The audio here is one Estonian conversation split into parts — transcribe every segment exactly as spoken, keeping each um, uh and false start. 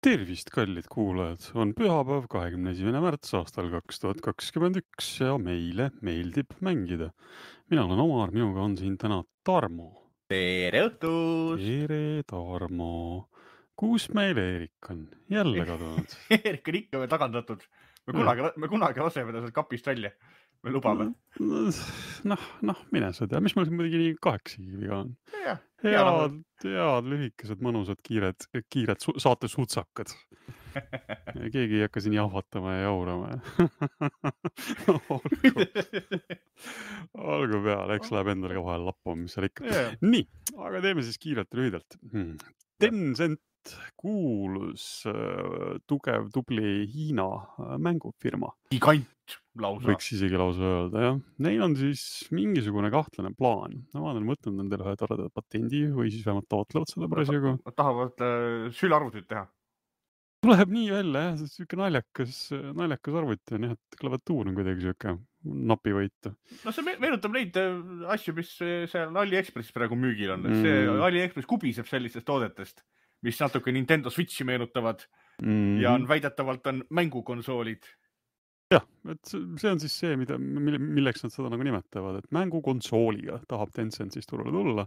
Tervist, kallid kuulajad! On pühapäev, kahekümne esimene märts aastal kaks tuhat kakskümmend üks ja meile meeldib mängida. Mina olen Omar, minuga on siin täna Tarmo. Tere õhtust! Tere, Tarmo! Kus meil Eerik on? Jälle kadunud. Eerik on ikka veel tagandatud. Me kunagi, me kunagi laseme ta sealt kapist välja. Me lubame. Noh, noh, mine sa tea. Mis meil siin muidugi nii kaheksagi viga on? Ja, head, head, lühikesed, mõnusad, kiired, kiired su saate sutsakad. Keegi ei hakka siin jahvatama ja jaurama. olgu, olgu peal, eks läheb endale ka vahel lappama, mis seal ikka. Yeah. Nii, aga teeme siis kiirelt lühidalt. Tencent, kuulus, tugev, tubli Hiina mängufirma. Gigant lausa. Võiks isegi lausa öelda, jah. Neil on siis mingisugune kahtlane plaan. No, ma olen mõtlenud nendele ühe toreda patendi või siis vähemalt taotlevad seda parasjagu. Tahavad äh, sülarvutit teha. Tuleb nii välja, jah, see siuke naljakas, naljakas arvuti on, jah, et klaviatuur on kuidagi siuke napivõitu. No see meenutab neid asju, mis seal AliExpressis praegu müügil on. See Mm. AliExpress kubiseb sellistest toodetest, mis natuke Nintendo Switchi meenutavad Mm. ja on väidetavalt on mängukonsoolid. Jah, et see on siis see, mida, mille, milleks nad seda nagu nimetavad, et mängukonsooliga tahab Tencent siis turule tulla.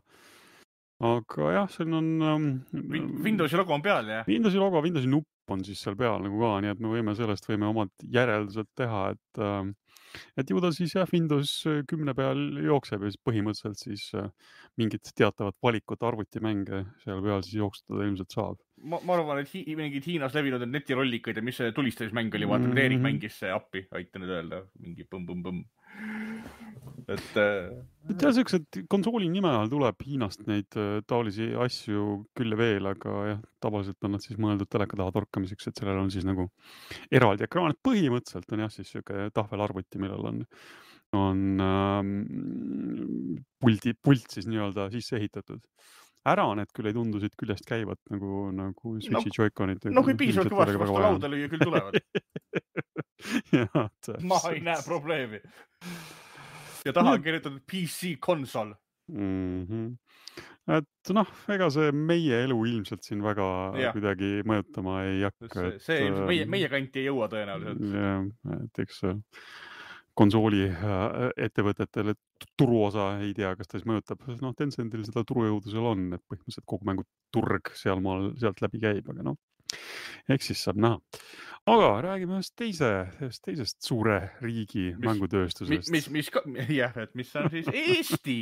Aga jah, siin on... Um, Windowsi logo on peal, jah? Windowsi logo, Windowsi nupp on siis seal peal nagu ka, nii et me võime sellest võime omad järeldused teha, et, et ju ta siis jah, Windows kümne peal jookseb ja siis põhimõtteliselt siis mingit teatavat valikut arvutimänge seal peal siis jooksutada ilmselt saab. Ma, ma arvan, et hi mingid Hiinas levinud on netirollikaid ja mis see tulistamismäng oli, vaata, mida Eerik mängis see appi, aita nüüd öelda, mingi põmm-põmm-põmm. Et, et jah, sellised konsooli nime all tuleb Hiinast neid taolisi asju küll ja veel, aga jah, tavaliselt on nad siis mõeldud teleka taha torkamiseks, et sellel on siis nagu eraldi ekraan. Põhimõtteliselt on jah siis siuke tahvelarvuti, millel on, on ähm, puldi, pult siis nii-öelda sisse ehitatud. Ära need küll ei tundu siit küljest käivad nagu, nagu Switchi no, Joy-Conid. No kui piisavalt kõvasti vastu lauda lüüa, küll tulevad. ja, ma ei näe probleemi. Ja taha on kirjutatud P C konsol. Mm -hmm. Et noh, ega see meie elu ilmselt siin väga ja. kuidagi mõjutama ei hakka. See, see et, meie, meie kanti ei jõua tõenäoliselt. Ja, et eks konsooli ettevõtetele turuosa ei tea, kas ta siis mõjutab. Noh, Tencentil seda turujõudu seal on, et põhimõtteliselt kogu mänguturg seal maal sealt läbi käib, aga noh, eks siis saab näha. Aga räägime ühest teise, ühest teisest suure riigi mis, mängutööstusest. Mis, mis, mis, jah, et mis on siis Eesti?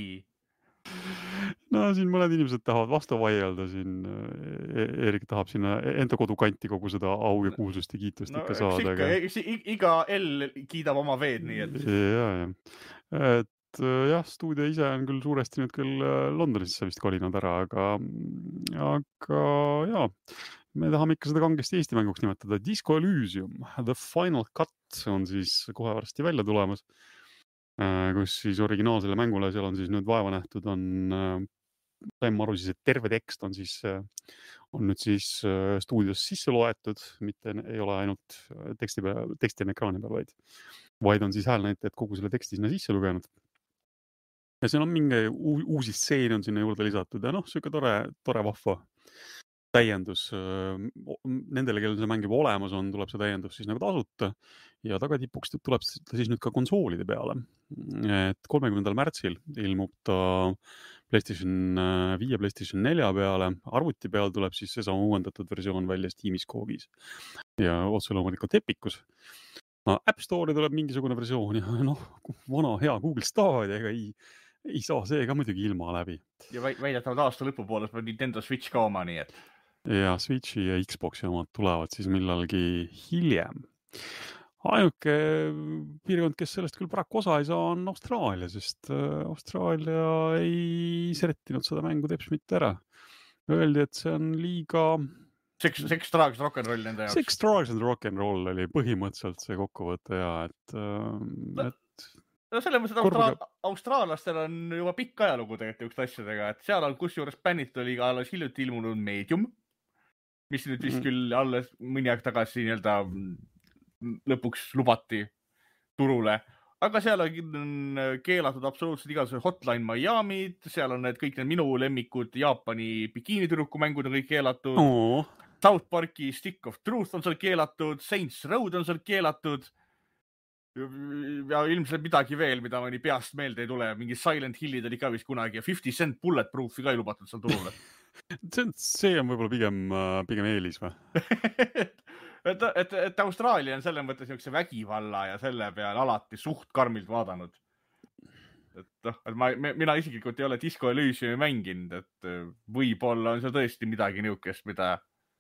No siin mõned inimesed tahavad vastu vaielda siin. Eerik tahab sinna enda kodukanti kogu seda au ja kuulsust ja kiitust no, ikka saada. Ikka, aga... Iga L kiidab oma veed, nii et... Ja, ja. Et jah, stuudio ise on küll suuresti nüüd küll Londonisse vist kolinud ära, aga, aga jaa, me tahame ikka seda kangesti Eesti mänguks nimetada. Disco Elysium, The Final Cut on siis kohe varsti välja tulemas, kus siis originaalsele mängule seal on siis nüüd vaeva nähtud, on sain aru siis, et terve tekst on siis, on nüüd siis stuudios sisse loetud, mitte ei ole ainult teksti, peal, teksti on ekraani peal, vaid, vaid on siis häälnäitajad kogu selle teksti sinna sisse lugenud. Ja siin on mingi uusi stseeni on sinna juurde lisatud ja noh, siuke tore, tore vahva täiendus. Nendele, kellel see mäng juba olemas on, tuleb see täiendus siis nagu tasuta ja tagatipuks tuleb ta siis nüüd ka konsoolide peale. Et kolmekümnendal märtsil ilmub ta PlayStation viie, PlayStation nelja peale, arvuti peal tuleb siis see sama uuendatud versioon välja Steamis koogis ja otse loomulikult Epicus. No, App Store'i tuleb mingisugune versioon ja noh, vana hea Google Stadia ega ei, ei saa see ka muidugi ilma läbi. Ja väidetavad aasta lõpupoolest või Nintendo Switch ka oma, nii et... Ja Switchi ja Xboxi omad tulevad siis millalgi hiljem. Ainuke piirkond, kes sellest küll paraku osa ei saa, on Austraalia, sest Austraalia ei serettinud seda mängu teps mitte ära. Öeldi, et see on liiga... Sex, sex, drugs, rock'n'roll nende jaoks. Sex, drugs and rock'n'roll oli põhimõtteliselt see kokkuvõte ja et... et no selles mõttes, et Austra... austraallastel on juba pikk ajalugu tegelikult üks asjadega, et seal on kusjuures bännit oli ka alles hiljuti ilmunud Medium, mis nüüd vist küll alles mõni aeg tagasi nii-öelda lõpuks lubati turule. Aga seal on keelatud absoluutselt igasugused Hotline Miamid, seal on need kõik need minu lemmikud Jaapani bikiinitüdruku mängud on kõik keelatud. Oo. South Parki Stick of Truth on seal keelatud, Saints Road on seal keelatud ja ilmselt midagi veel, mida ma nii peast meelde ei tule. Mingi Silent Hillid oli ka vist kunagi ja fifty cent Bulletproofi ka ei lubatud seal turule. see, see on võib-olla pigem, pigem eelis või? et, et, et Austraalia on selle mõttes niisuguse vägivalla ja selle peale alati suht karmilt vaadanud. Et, noh, et ma, mina isiklikult ei ole Disco Elysiumi mänginud, et võib-olla on seal tõesti midagi niisugust, mida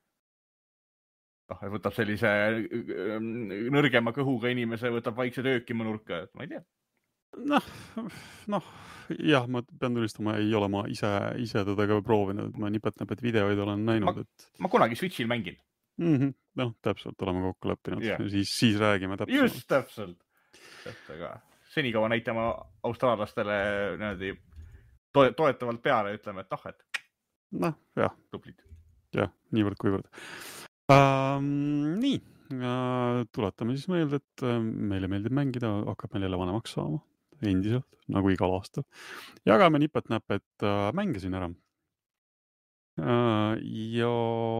noh, võtab sellise nõrgema kõhuga inimese, võtab vaikse töökima nurka, et ma ei tea. Noh, noh, jah, ma pean tunnistama, ei ole ma ise, ise teda ka proovinud, ma nipet-näpet videoid olen näinud, ma, et... Ma kunagi Switchil mängin. Mm -hmm. Noh, täpselt oleme kokku leppinud. Yeah. Siis, siis räägime täpselt. Just täpselt. Aga senikaua näitama austraallastele niimoodi to toetavalt peale ja ütleme, et noh, et... Noh, jah. Tublid. Jah, niivõrd kuivõrd. Um, nii, uh, tuletame siis meelde, et uh, meile meeldib mängida, hakkab meil jälle vanemaks saama, endiselt, nagu igal aastal. Jagame nipet-näpet uh, mänge siin ära. Uh, ja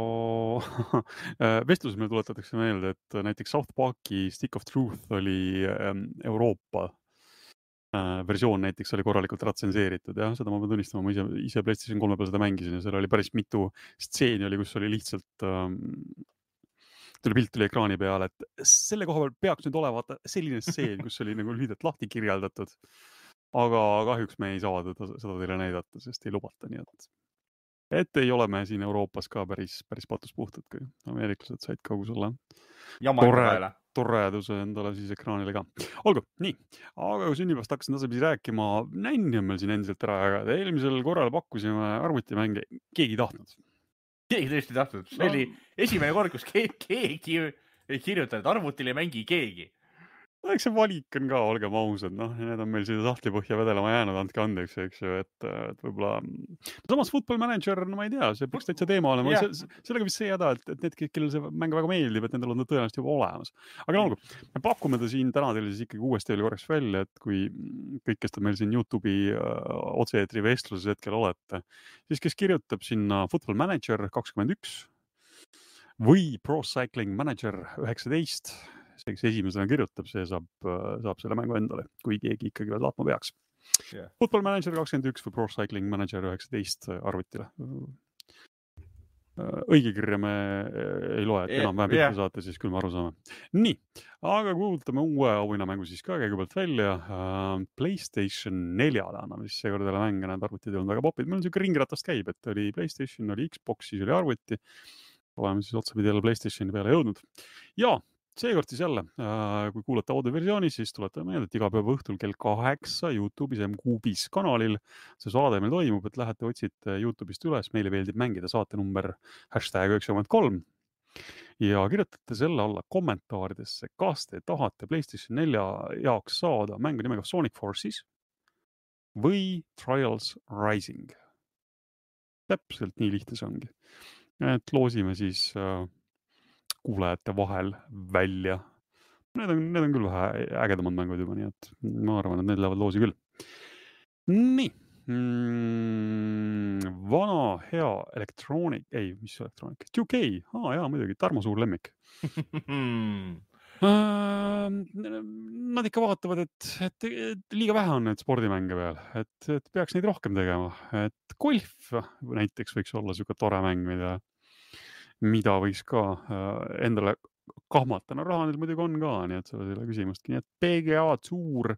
vestluses meil tuletatakse meelde, et näiteks South Parki Stick of Truth oli um, Euroopa uh, versioon näiteks oli korralikult ratsenseeritud ja seda ma pean tunnistama, ma ise, ise PlayStation kolme peal seda mängisin ja seal oli päris mitu stseeni oli, kus oli lihtsalt um, tuli pilt tuli ekraani peale, et selle koha peal peaks nüüd olema selline stseen, kus oli nagu lühidalt lahti kirjeldatud, aga kahjuks me ei saa teda, seda teile näidata, sest ei lubata, nii et et ei ole me siin Euroopas ka päris, päris patus puhtad, kui ameeriklased said kogu selle tore, toreduse endale siis ekraanile ka. Olgu, nii, aga kui sünnipäevast hakkasin tasapisi rääkima, nänni on meil siin endiselt ära jagada. Eelmisel korral pakkusime arvutimänge, keegi ei tahtnud. Keegi tõesti tahtnud. See no. oli esimene kord, kus keegi ei kirjutanud, arvutil ei mängi keegi. Eks see valik on ka, olgem ausad, noh, need on meil siin sahtlipõhja vedelema jäänud, andke andeks, eks ju, et, et võib-olla samas Football Manager, no ma ei tea, see peaks täitsa teema olema, yeah. sellega vist see häda, et, et need, kellel see mäng väga meeldib, et nendel on ta tõenäoliselt juba olemas. Aga olgu, me pakume ta siin täna teile siis ikkagi uuesti veel korraks välja, et kui kõik, kes te meil siin YouTube'i uh, otse-eetri vestluses hetkel olete, siis kes kirjutab sinna Football Manager kakskümmend üks või Pro Cycling Manager üheksateist, see, kes esimesena kirjutab, see saab, saab selle mängu endale, kui keegi ikkagi veel saatma peaks. Yeah. Football Manager kakskümmend üks või Pro Cycling Manager üheksateist arvutile. Õige kirja me ei loe, et enam vähem yeah. pikku saate, siis küll me aru saame. Nii, aga kuulutame uue auhinnamängu siis ka kõigepealt välja. PlayStation neljale anname siis seekord jälle mänge, need arvutid ei olnud väga popid. Meil on siuke ringratast käib, et oli PlayStation, oli Xbox, siis oli arvuti. Oleme siis otsapidi jälle PlayStationi peale jõudnud. Ja seekord siis jälle, kui kuulate audioversiooni, siis tuletame meelde, et iga päeva õhtul kell kaheksa YouTube'is M-Kuubis kanalil see saade meil toimub, et lähete otsite YouTube'ist üles, meile meeldib mängida saate number hashtag üheksakümmend kolm ja kirjutate selle alla kommentaaridesse, kas te tahate PlayStation nelja jaoks saada mängu nimega Sonic Forces või Trials Rising. Täpselt nii lihtne see ongi. Et loosime siis äh, kuulajate vahel välja. Need on, need on küll vähe ägedamad mängud juba, nii et ma arvan, et need lähevad loosi küll. Nii. Mm, vana hea elektroonik, ei, mis elektroonik? two K, aa jaa, muidugi, Tarmo suur lemmik. Nad ikka vaatavad, et, et, et liiga vähe on need spordimänge veel, et, et peaks neid rohkem tegema. Et golf näiteks võiks olla siuke tore mäng, mida mida võiks ka endale kahmata. No raha neil muidugi on ka, nii et selle küsimustki. Nii et P G A Tour,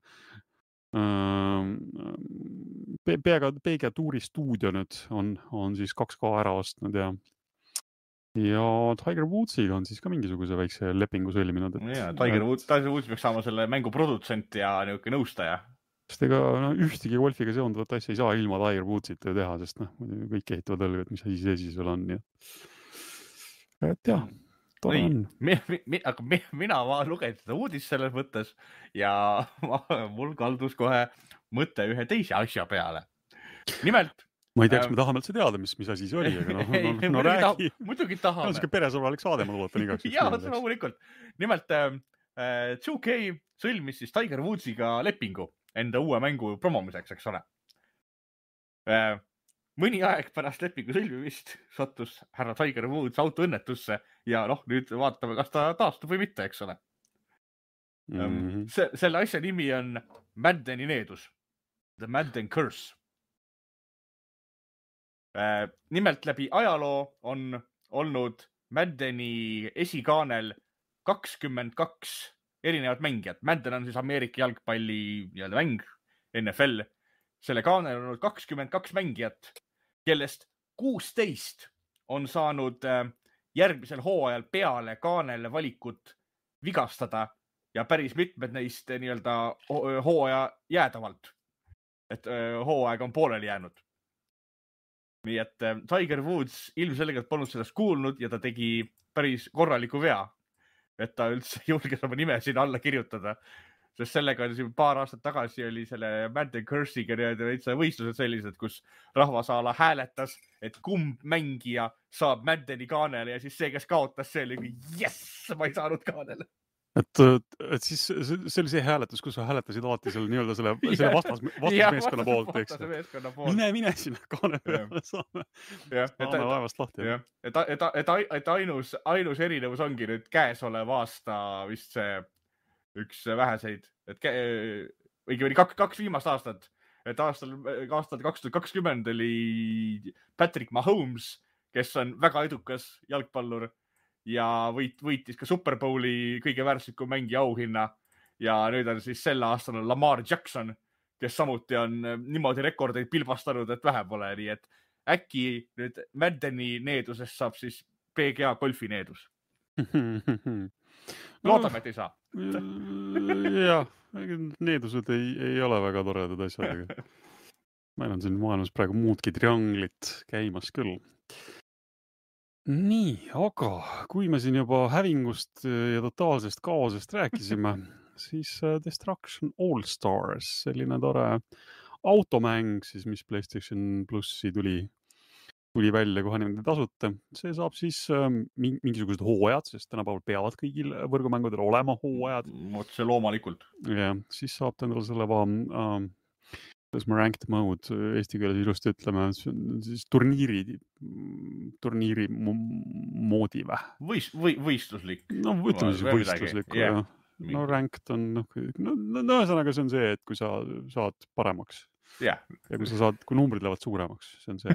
P G A Touri stuudio nüüd on, on siis kaks K ära ostnud ja ja Tiger Woodsiga on siis ka mingisuguse väikse lepingu sõlminud. Et, ja, Tiger Woods, Tiger Woods peaks saama selle mängu produtsent ja niisugune nõustaja. Sest ega no, ühtegi golfiga seonduvat asja ei saa ilma Tiger Woodsita teha, sest noh, kõik ehitavad õlgu, et mis asi see siis veel on. Ja et jah, tore on. Mi, mi, aga mi, mina ma lugesin seda uudist selles mõttes ja ma, mul kaldus kohe mõte ühe teise asja peale. Nimelt. Ma ei tea, kas me tahame üldse teada, mis, mis asi see oli, aga no, no, no, no räägi. Muidugi tahame. No, siuke peresõbralik saade, ma luuletan igaks. Jaa, see loomulikult. Nimelt äh, two K sõlmis siis Tiger Woodsiga lepingu enda uue mängu promomiseks, eks ole. Äh, mõni aeg pärast lepingu sõlmimist sattus härra Tiger Woods autoõnnetusse ja noh, nüüd vaatame, kas ta taastub või mitte, eks ole. mm. -hmm. Se, selle asja nimi on Maddeni needus. The Madden Curse. Nimelt läbi ajaloo on olnud Maddeni esikaanel kakskümmend kaks erinevat mängijat. Madden on siis Ameerika jalgpalli nii-öelda mäng, N F L. Selle kaanel on olnud kakskümmend kaks mängijat, kellest kuusteist on saanud järgmisel hooajal peale kaanele valikut vigastada ja päris mitmed neist nii-öelda hooaja jäädavalt. Et hooaeg on pooleli jäänud. Nii et Tiger Woods ilmselgelt polnud sellest kuulnud ja ta tegi päris korraliku vea, et ta üldse julges oma nime sinna alla kirjutada. Sest sellega on paar aastat tagasi oli selle Madden Curse'iga nii-öelda võistlused sellised, kus rahvasaala hääletas, et kumb mängija saab Maddeni kaanele ja siis see, kes kaotas, see oli jess, ma ei saanud kaanele. Et, et siis see oli see hääletus, kus sa hääletasid alati selle nii-öelda selle, selle vastas, vastasmeeskonna poolt, eks. Mine, mine sinna kaane peale, saame, saame vaevast lahti. Ja. Et, et, et, et ainus, ainus erinevus ongi nüüd käesolev aasta vist see üks väheseid, et õigemini kaks, kaks viimast aastat, et aastal, aastal kaks tuhat kakskümmend oli Patrick Mahomes, kes on väga edukas jalgpallur ja võit, võitis ka Super Bowli kõige väärtusliku mängija auhinna ja nüüd on siis sel aastal on Lamar Jackson, kes samuti on niimoodi rekordeid pilbastanud, et vähe pole, nii et äkki nüüd Maddeni needusest saab siis P G A golfi needus. Loodame, et ei saa. Jah, needused ei, ei ole väga toredad asjad. Meil on siin maailmas praegu muudki trianglit käimas küll. Nii, aga kui me siin juba hävingust ja totaalsest kaosest rääkisime, siis Destruction All Stars, selline tore automäng, siis mis PlayStation Plussi tuli, tuli välja kohe niimoodi tasuta. See saab siis mingisugused hooajad, sest tänapäeval peavad kõigil võrgumängudel olema hooajad. Otse loomalikult. Ja, siis saab tändal selle vaan äh, kuidas me ranked mode eesti keeles ilusti ütleme, siis turniiri, turniiri moodi või? Võis, või, võistluslik. No ütleme siis võistluslik. Yeah. No ranked on, no, no, no ühesõnaga see on see, et kui sa saad paremaks. Yeah. Ja kui sa saad, kui numbrid lähevad suuremaks, see on see.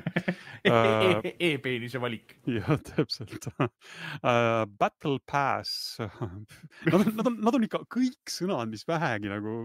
E-peenise valik. Jah, täpselt. Uh, Battle Pass. Nad on, nad, on, nad on ikka kõik sõnad, mis vähegi nagu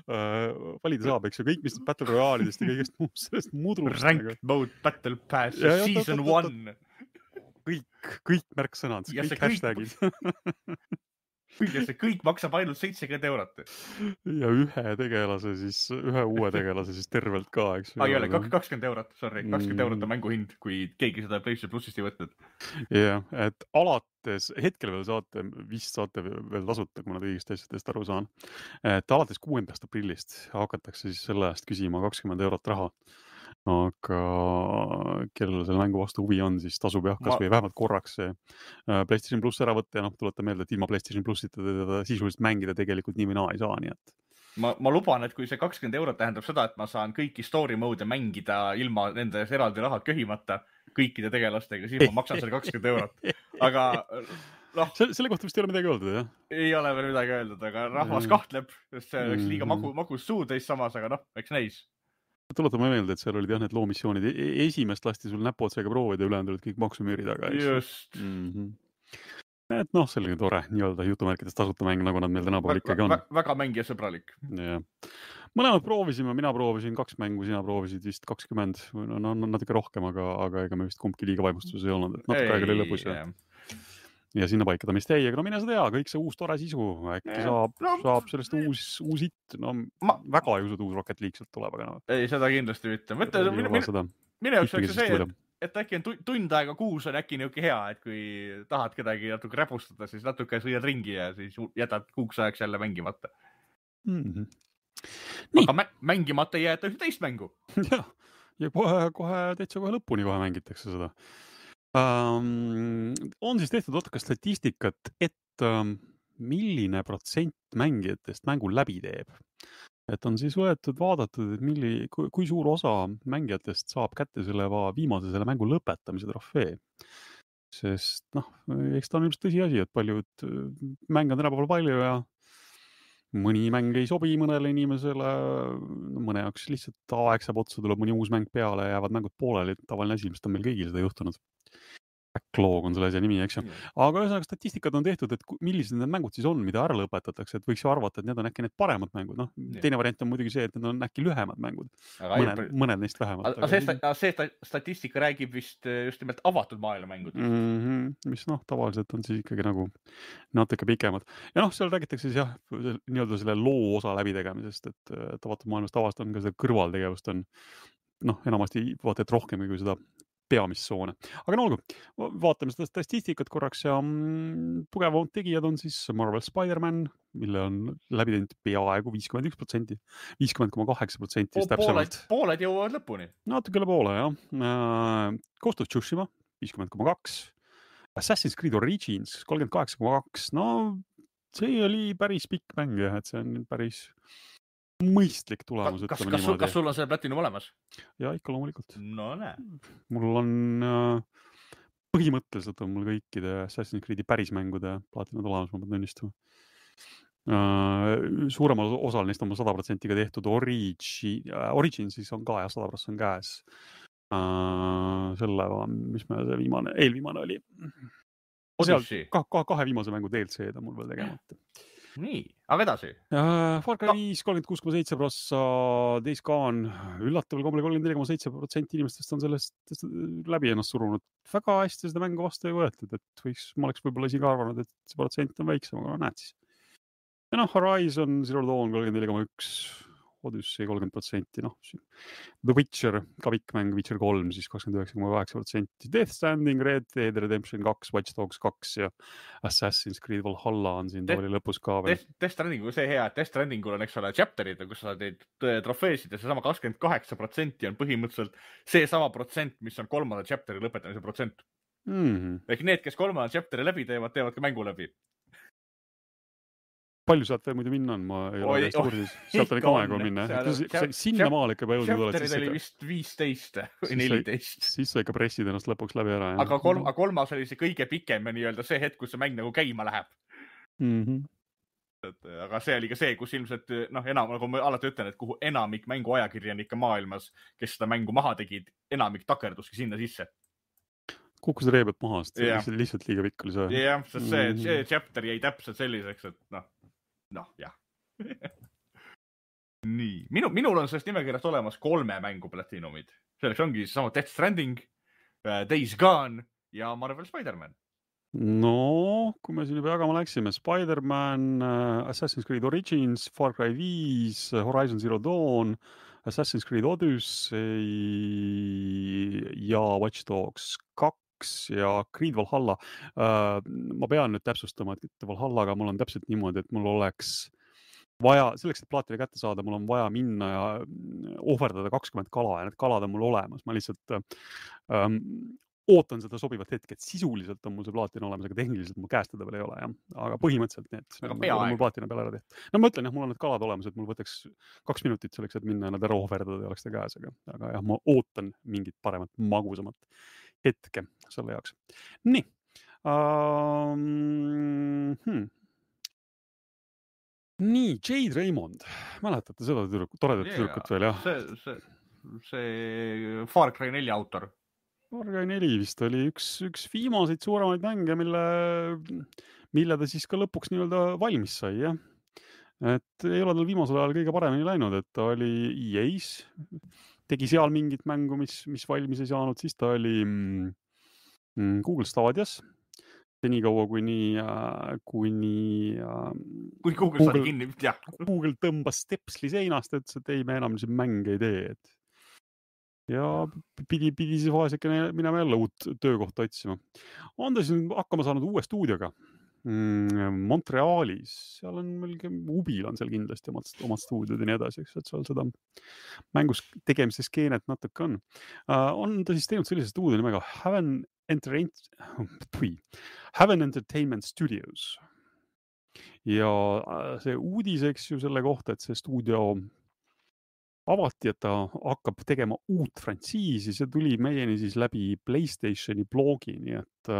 uh, valida saab, eks ju, kõik, mis Battle Royale'idest ja kõigest muust sellest mudrust. Ranked nagu. Mode, Battle Pass, ja, Season ja, one. Kõik, kõik märksõnad, kõik, kõik hashtagid. Ja see kõik maksab ainult seitsekümmend eurot. Ja ühe tegelase siis, ühe uue tegelase siis tervelt ka, eks. Ah, ei ole, kakskümmend eurot, sorry, kakskümmend eurot on mänguhind, kui keegi seda PlayStation Plusist ei võtnud. Jah, et alates, hetkel veel saate, vist saate veel tasuta, kui ma nad õigest asjadest aru saan, et alates kuuendast aprillist hakatakse siis selle eest küsima kakskümmend eurot raha. Aga kellel selle mängu vastu huvi on, siis tasub jah, kas või vähemalt korraks see PlayStation Plus ära võtta ja noh, tuleta meelde, et ilma PlayStation Plusita teda sisuliselt mängida tegelikult nii või naa ei saa, nii et. Ma, ma luban, et kui see kakskümmend eurot tähendab seda, et ma saan kõiki story mode mängida ilma nende eraldi raha köhimata kõikide tegelastega, siis ma maksan selle kakskümmend eurot. Aga noh. Selle, selle kohta vist ei ole midagi öeldud, jah? Ei ole veel midagi öeldud, aga rahvas kahtleb, sest see oleks liiga magu, magus suuteist samas, aga noh, eks näis. Tuletame meelde, et seal olid jah need loomissioonid. Esimest lasti sul näpuotsega proovida ja ülejäänud olid kõik maksumüüri taga. Just. Mm-hmm. Et noh, selline tore nii-öelda jutumärkides tasuta mäng, nagu nad meil tänapäeval ikkagi on. Väga mängijasõbralik. Ja. Mõlemad proovisime, mina proovisin kaks mängu, sina proovisid vist kakskümmend, no, no natuke rohkem, aga, aga ega me vist kumbki liiga vaimustus ei olnud. Et natuke aega oli lõpus ja, ja sinna paika ta meist ei, aga no mine sa tea, kõik see uus tore sisu, äkki saab, no, saab sellest uus, uus hit. No ma... väga ei usud uus Rocket League sealt tuleb, aga no. Ei, seda kindlasti mitte. Mõtle, mine, mine, mine jaoks oleks see, et, et äkki on tund aega kuus on äkki niuke hea, et kui tahad kedagi natuke räpustada, siis natuke sõidad ringi ja siis jätad kuuks ajaks jälle mängimata. Mm-hmm. Aga mä mängimata ei jäeta ühte teist mängu. Ja, ja kohe, kohe täitsa kohe lõpuni kohe mängitakse seda. Um, on siis tehtud otka statistikat, et um, milline protsent mängijatest mängu läbi teeb. et on siis võetud, vaadatud, et milli, kui, kui suur osa mängijatest saab kätte selle viimase selle mängu lõpetamise trofee. Sest noh, eks ta on ilmselt tõsiasi, et paljud mänge on tänapäeval palju ja mõni mäng ei sobi mõnele inimesele, mõne jaoks lihtsalt aeg saab otsa, tuleb mõni uus mäng peale ja jäävad mängud pooleli, tavaline asi, mis on meil kõigil seda juhtunud. Backlog on selle asja nimi, eks ju. Aga ühesõnaga statistikad on tehtud, et millised need mängud siis on, mida ära lõpetatakse, et võiks ju arvata, et need on äkki need paremad mängud. Noh, teine variant on muidugi see, et need on äkki lühemad mängud. Mõned, mõned neist vähemalt. Aga see, sta see statistika räägib vist just nimelt avatud maailma mängud. Mm -hmm, mis noh, tavaliselt on siis ikkagi nagu natuke pikemad. Ja noh, seal räägitakse siis jah, nii-öelda selle loo osa läbitegemisest, et, et avatud maailmast avast on ka seda kõrvaltegevust on noh, enamasti vaata, et rohkem kui seda peamist soone. Aga no olgu, vaatame seda statistikat korraks ja mm, tugevamad tegijad on siis Marvel Spider-Man, mille on läbi teinud peaaegu viiskümmend üks protsenti, viiskümmend koma kaheksa protsenti täpsemalt. Pooled jõuavad lõpuni. Natuke üle poole, jah. Ghost of Tsushima, viiskümmend koma kaks. Assassin's Creed Origins, kolmkümmend kaheksa koma kaks. No see oli päris pikk mäng, jah, et see on päris mõistlik tulemus, kas, ütleme kas, niimoodi. Kas sul on see platinum olemas? Ja ikka loomulikult. No näe. Mul on äh, põhimõtteliselt on mul kõikide Assassin's Creed'i päris mängude platinum olemas, ma pean tunnistama. Uh, suuremal osal neist on mul sada protsenti ka tehtud. Origi, uh, Origin siis on ka ja sada protsenti on käes. Uh, selle, mis me see viimane, eelviimane oli. Odyssey. Ka, ka, kahe viimase mängu D L C-d on mul veel tegemata. Nii, aga edasi? Uh, Far Cry viis, kolmkümmend kuus koma seitse prossa, Days Gone, üllataval kombel kolmkümmend neli koma seitse protsenti inimestest on sellest läbi ennast surunud. Väga hästi seda mängu vastu ei võetud, et võiks, ma oleks võib-olla isegi arvanud, et see protsent on väiksem, aga näed siis. Ja noh, Horizon Zero Dawn kolmkümmend neli koma üks, Odyssey kolmkümmend protsenti, noh, The Witcher, ka pikk mäng, Witcher kolm, siis kakskümmend üheksa koma kaheksa protsenti, Death Stranding, Red Dead Redemption kaks, Watch Dogs kaks ja Assassin's Creed Valhalla on siin tavali lõpus ka veel. Death Stranding on see hea, et Death Strandingul on, eks ole, chapterid, kus sa teed trofeesid ja see sama kakskümmend kaheksa protsenti on põhimõtteliselt see sama protsent, mis on kolmanda chapteri lõpetamise protsent. Mm-hmm. Ehk need, kes kolmanda chapteri läbi teevad, teevad ka mängu läbi. Palju sealt veel muidu minna on, ma ei ole täiesti kursis. Sealt on ikka aega minna. Sinna maal ikka juba jõudnud oled. Chapterid oli vist viisteist või neliteist. Siis sa ikka pressid ennast lõpuks läbi ära. Aga kolm, kolmas oli see kõige pikem ja nii-öelda see hetk, kus see mäng nagu käima läheb. Mm-hmm. Et, aga see oli ka see, kus ilmselt, noh, enam, nagu ma alati ütlen, et kuhu enamik mängu ajakirjanika maailmas, kes seda mängu maha tegid, enamik takerduski sinna sisse. Kukkus reebelt maha, sest yeah. lihtsalt liiga pikk oli see. Jah, yeah, sest see, mm-hmm. see chapter jäi täpselt selliseks, et noh, noh, jah. Nii, Minu, minul on sellest nimekirjast olemas kolme mängu platinumid. Selleks ongi sama Death Stranding, Days Gone ja Marvel Spider-Man. No, kui me siin juba jagama läksime, Spider-Man, Assassin's Creed Origins, Far Cry viis, Horizon Zero Dawn, Assassin's Creed Odyssey ja Watch Dogs kaks ja Creed Valhalla. Ma pean nüüd täpsustama, et Valhallaga mul on täpselt niimoodi, et mul oleks vaja, selleks, et plaatile kätte saada, mul on vaja minna ja ohverdada kakskümmend kala ja need kalad on mul olemas. Ma lihtsalt ähm, ootan seda sobivat hetke, et sisuliselt on mul see plaatina olemas, aga tehniliselt mul käest teda veel ei ole. Jah. Aga põhimõtteliselt need on mul plaatina peale ära tehtud. No ma ütlen, jah, mul on need kalad olemas, et mul võtaks kaks minutit selleks, et minna ja nad ära ohverdada ja oleks ta käes. Aga, aga jah, ma ootan mingit paremat, magusamat hetke selle jaoks. Nii. Um, hmm. Nii, Jade Raymond. Mäletate seda tüdrukut, toredat yeah, tüdrukut veel, jah? See, see, see Far Cry neli autor. Far Cry neli vist oli üks, üks viimaseid suuremaid mänge, mille, mille ta siis ka lõpuks nii-öelda valmis sai, jah. Et ei ole tal viimasel ajal kõige paremini läinud, et ta oli E A-s, tegi seal mingit mängu, mis, mis valmis ei saanud, siis ta oli mm, Google Stadias. Nii kaua, kuni, kuni kui Google, Google, kinni, jah. Google tõmbas stepsli seinast, et see, et ei, me enam see mänge ei tee. Et... Ja pidi, pidi siis vaeseke minema jälle uut töökohta otsima. On ta siis hakkama saanud uue stuudioga Montrealis. Seal on meil, Ubil on seal kindlasti omad, omad stuudiod ja nii edasi, eks, et seal seda mängus tegemise skeenet natuke on. On ta siis teinud sellise stuudio nimega Haven Haven Entertainment Studios. Ja see uudis, eks ju, selle kohta, et see stuudio avati, et ta hakkab tegema uut frantsiisi, see tuli meieni siis läbi PlayStationi blogi, nii et,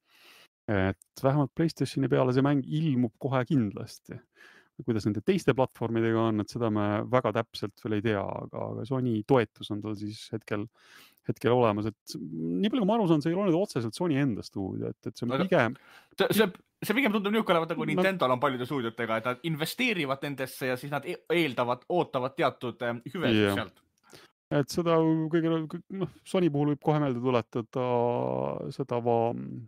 et vähemalt PlayStationi peale see mäng ilmub kohe kindlasti. Kuidas nende teiste platvormidega on, et seda me väga täpselt veel ei tea, aga, aga Sony toetus on tal siis hetkel, hetkel olemas, et nii palju kui ma aru saan, see ei ole nüüd otseselt Sony enda stuudio, et, et see on pigem... See, see, see pigem tundub niisugune olevat, nagu Nintendol on paljude stuudiotega, et nad investeerivad nendesse ja siis nad eeldavad, ootavad teatud hüvesid yeah. sealt. Et seda kõige, noh, Sony puhul võib kohe meelde tuletada seda va...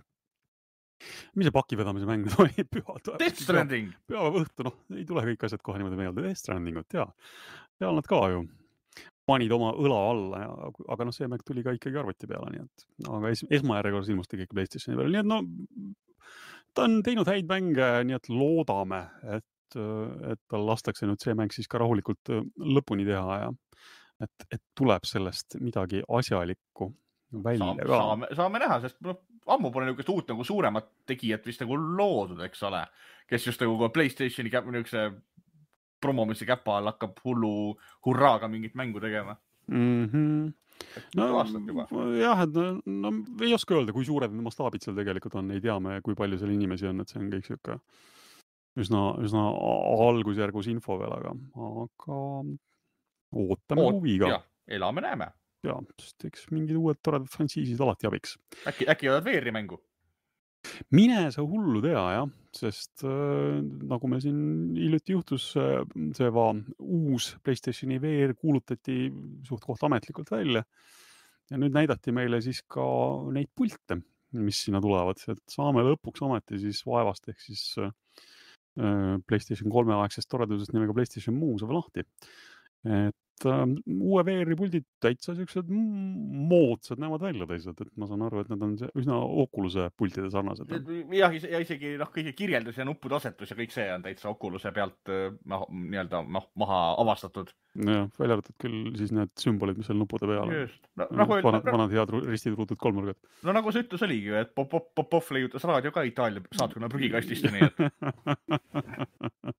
mis see pakivedamise mäng oli? Püha, Death Stranding! Püha õhtu, noh, ei tule kõik asjad kohe niimoodi meelde. Death Strandingut, jaa. Seal nad ka ju panid oma õla alla, ja, aga noh, see mäng tuli ka ikkagi arvuti peale, nii et aga es, esmajärjekorras ilmus ikkagi PlayStationi peale. Nii et no, ta on teinud häid mänge, nii et loodame, et, et tal lastakse nüüd see mäng siis ka rahulikult lõpuni teha ja et, et tuleb sellest midagi asjalikku välja saame, ka. Saame, saame näha, sest no, ammu pole niisugust uut nagu suuremat tegijat vist nagu loodud, eks ole, kes just nagu PlayStationi käb niisuguse promomise käpa all hakkab hullu hurraaga mingit mängu tegema. Mm-hmm. No, juba. jah, et no, no ei oska öelda, kui suured need mastaabid seal tegelikult on, ei tea me, kui palju seal inimesi on, et see on kõik siuke üsna, üsna algusjärgus info veel, aga, aga ootame Oot, huviga. Jah, elame näeme. Ja, sest eks mingid uued toredad frantsiisid alati abiks. Äkki, äkki oled V R-i mängu? Mine sa hullu tea, jah, sest äh, nagu me siin hiljuti juhtus, äh, see va, uus PlayStationi V R kuulutati suht koht ametlikult välja ja nüüd näidati meile siis ka neid pilte, mis sinna tulevad, et saame lõpuks ometi siis vaevast ehk siis äh, PlayStation kolme aegsest toredusest nimega PlayStation Move saab lahti. Et äh, uue V R-i puldid täitsa sellised moodsad näevad välja teised, et ma saan aru, et nad on üsna Oculus'e pultide sarnased. Ja, ja isegi noh, kõige kirjeldus ja nuppude asetus ja kõik see on täitsa Oculus'e pealt noh, nii-öelda noh, maha avastatud. Ja, välja arvatud küll siis need sümbolid, mis seal nuppude peale. Just. No, nagu no, vanad, vanad head ristiturutud kolmnurgad. No nagu see ütlus oligi, et Popov leiutas raadio ka Itaalia saatkonna prügikastist ja nii, et...